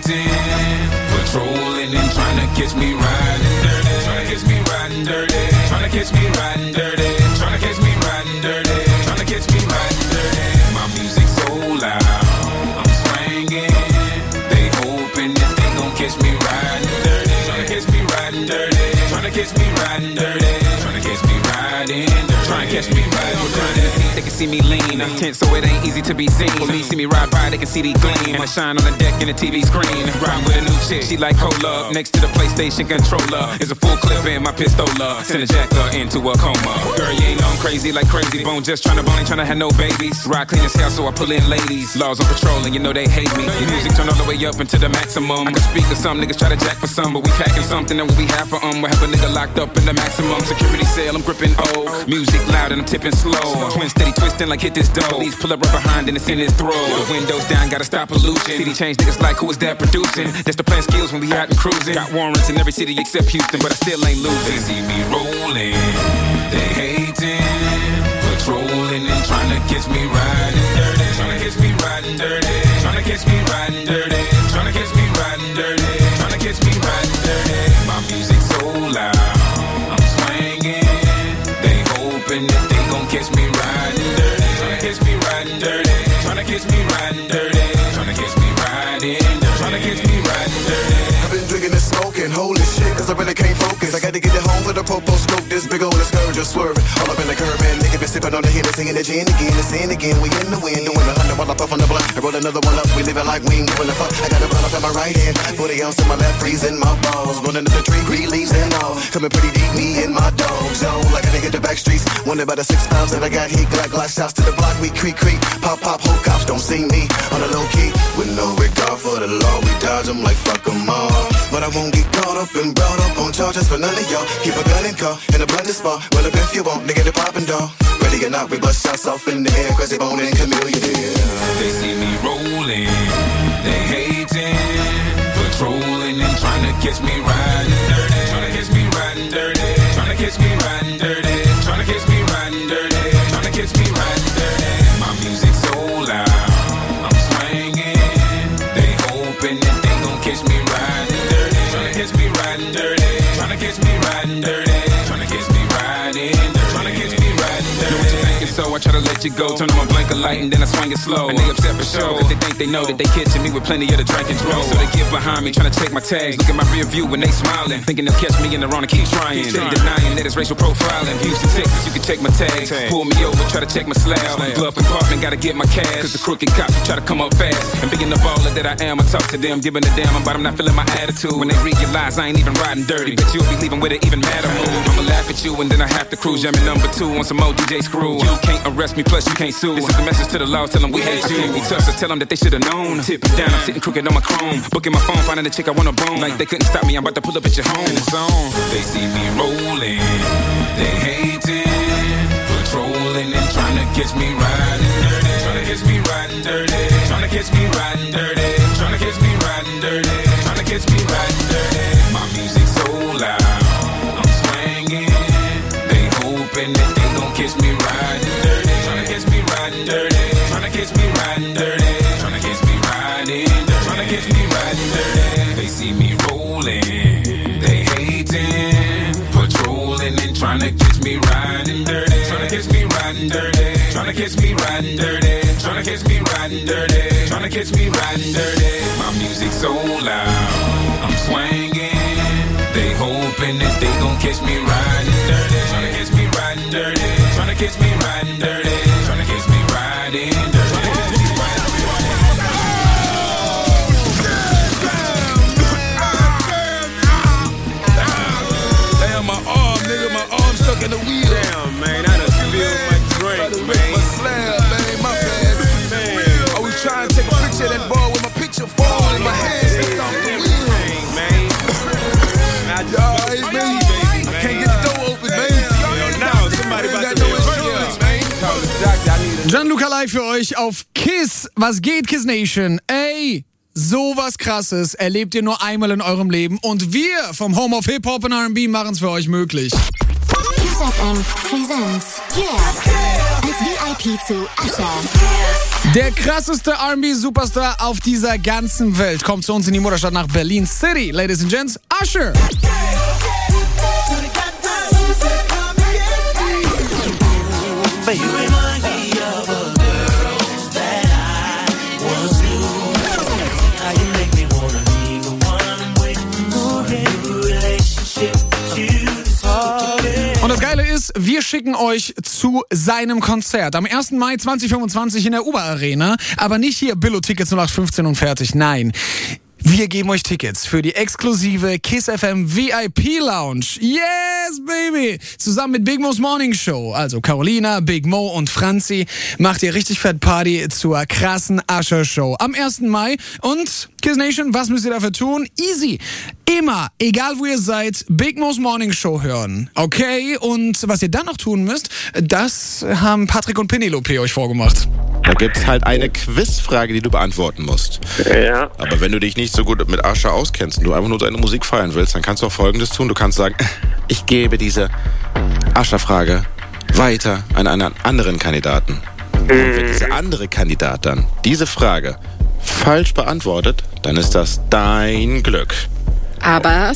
hating, patrolling and trying to catch me riding dirty, trying to catch me riding dirty, trying to catch me riding dirty, trying to catch me riding dirty, trying to catch me riding dirty. My music's so loud, I'm swinging. They hoping that they gon' catch me riding dirty, trying to catch me riding dirty, trying to catch me riding dirty, trying to catch me riding dirty, trying to catch me riding dirty. They can see me lean, tense so it ain't easy to be seen. When me see me ride by, they can see the gleam. And I shine on the deck in the TV screen. Ride with a new chick, she like cola. Next to the PlayStation controller is a full clip in my pistola. Send a jacker into a coma. Girl, you ain't know I'm crazy like Crazy Bone. Just tryna bone, ain't tryna have no babies. Ride clean as hell, so I pull in ladies. Laws on patrol, and you know they hate me. The music turn all the way up into the maximum. I can speak to some niggas, try to jack for some, but we packing something that we have for We have a nigga locked up in the maximum security cell. I'm gripping O. Music loud and I'm tipping slow. Twin steady twisting like hit this dough. Police pull up right behind and it's in his throat. The windows down, gotta stop pollution. City change niggas like who is that producing? That's the plan skills when we out and cruising. Got warrants in every city except Houston, but I still ain't losing. They see me rolling, they hating, patrolling and trying to catch me riding dirty, trying to catch me riding dirty, trying to catch me riding dirty, trying to catch me riding dirty, trying to catch me riding dirty. My music's so loud, I'm swinging. They hoping that they gon' catch me riding dirty, trying to catch me riding dirty, trying to catch me riding dirty, trying to catch me riding dirty, trying to catch me riding dirty. I've been drinking and smoking, holy shit, cause I really can't focus. I gotta get it home with a popo scope, this big old scourge just swerving. All up in the curb, man, nigga been sipping on the Hennessy and the gin again, the sin again. We in the wind, doing 100 while I puff on the blunt. I roll another one up, we living like we ain't doing the fuck. I got a blunt up in my right hand, 40 ounce in my left, freezing my balls. Running up the tree, green leaves and all. Coming pretty deep, me and my dog zone. Like I didn't get the back streets, wondered about the 6 pounds that I got here. Glock shots to the block, we creep, pop, whole cops don't see me on the low key. With no regard for the law, we dodge them like fuck them all. But I won't get caught up and brought up on charges for none of y'all. Keep a gun in car, in a blended spot. Well, if you want, nigga, the poppin' dog. Ready or not, we bust shots off in the air. Crazy Bone and Chameleon, yeah. They see me rolling, they hating, patrolling and trying to catch me riding dirty, trying to catch me riding dirty, trying to catch me riding dirty, trying to catch me riding dirty, trying to catch me riding dirty. My music's so loud, I'm swinging. They hoping that they gon' catch me riding dirty, trying to catch me riding dirty, trying to catch me riding dirty, trying to catch me riding dirty, trying to catch me riding dirty. So I I try to let you go. Turn on my blinker light and then I swing it slow. And they upset for sure, cause they think they know that they catching me with plenty of the drink and drove. So they get behind me, trying to check my tags. Look at my rear view when they smiling, thinking they'll catch me in the wrong and keep trying. Steady denying that it's racial profiling. Houston, Texas, you can check my tags. Pull me over, try to check my slab. Glove compartment, gotta get my cash. Cause the crooked cops try to come up fast. And being the baller that I am, I talk to them, giving a damn about I'm not feeling my attitude. When they realize I ain't even riding dirty, but you'll be leaving with it even madder mood. I'ma laugh at you and then I have to cruise. Jamming number 2 on some old DJ screw. You can't arrest me, plus you can't sue. This is the message to the law, tell them we hate you. We touch us, tell them that they should've known. Tip me down, I'm sitting crooked on my chrome. Booking my phone, finding a chick I wanna bone. Like they couldn't stop me, I'm about to pull up at your home. It's on. They see me rolling, they hating, patrolling and trying to catch me riding dirty. Trying to catch me riding dirty. Trying to catch me riding dirty. Trying to catch me riding dirty. Trying to catch me riding dirty. My music's so loud, I'm swinging. They hoping that they gon' catch me riding dirty. Trying to catch me riding dirty. Trying to catch me riding dirty. Trying to catch me riding dirty. Trying to catch me riding dirty. They see me rolling, they hating, patrolling and trying to catch me riding dirty. Trying to catch me riding dirty. Trying to catch me riding dirty. Trying to catch me riding dirty. Trying to catch me riding dirty. My music's so loud, I'm swinging. They hoping that they gon' catch me riding dirty. Trying to catch me riding dirty. Trying to catch me riding dirty. Trying to catch me riding dirty. Stuck in the wheel. Damn, man, I done spilled my drink, man. My slab, man, my bad, man. I was trying to take a picture of that ball with my picture falling in my hand. Stuck off the wheel, man. I can't get the door open, man. Now somebody about to be insurance, man. Call the doctor, I need a... Gianluca live für euch auf KISS. Was geht, KISS Nation? Ey, sowas Krasses erlebt ihr nur einmal in eurem Leben. Und wir vom Home of Hip-Hop und R&B machen es für euch möglich. KISS FM presents als VIP zu Usher. Der krasseste R&B-Superstar auf dieser ganzen Welt kommt zu uns in die Mutterstadt nach Berlin City. Ladies and Gents, Usher. Und das Geile ist, wir schicken euch zu seinem Konzert am 1. Mai 2025 in der Uber Arena. Aber nicht hier Billo-Tickets 0815 und fertig, nein. Wir geben euch Tickets für die exklusive KISS FM VIP Lounge. Yes, baby! Zusammen mit Big Mo's Morning Show. Also Carolina, Big Mo und Franzi macht ihr richtig fett Party zur krassen Usher Show am 1. Mai. Und KISS Nation, was müsst ihr dafür tun? Easy. Immer, egal wo ihr seid, Big Mo's Morning Show hören. Okay? Und was ihr dann noch tun müsst, das haben Patrick und Penelope euch vorgemacht. Da gibt's halt eine Quizfrage, die du beantworten musst. Ja. Aber wenn du dich nicht so gut mit Usher auskennst und du einfach nur seine Musik feiern willst, dann kannst du auch Folgendes tun. Du kannst sagen, ich gebe diese Usher-Frage weiter an einen anderen Kandidaten. Und wenn dieser andere Kandidat dann diese Frage falsch beantwortet, dann ist das dein Glück. Aber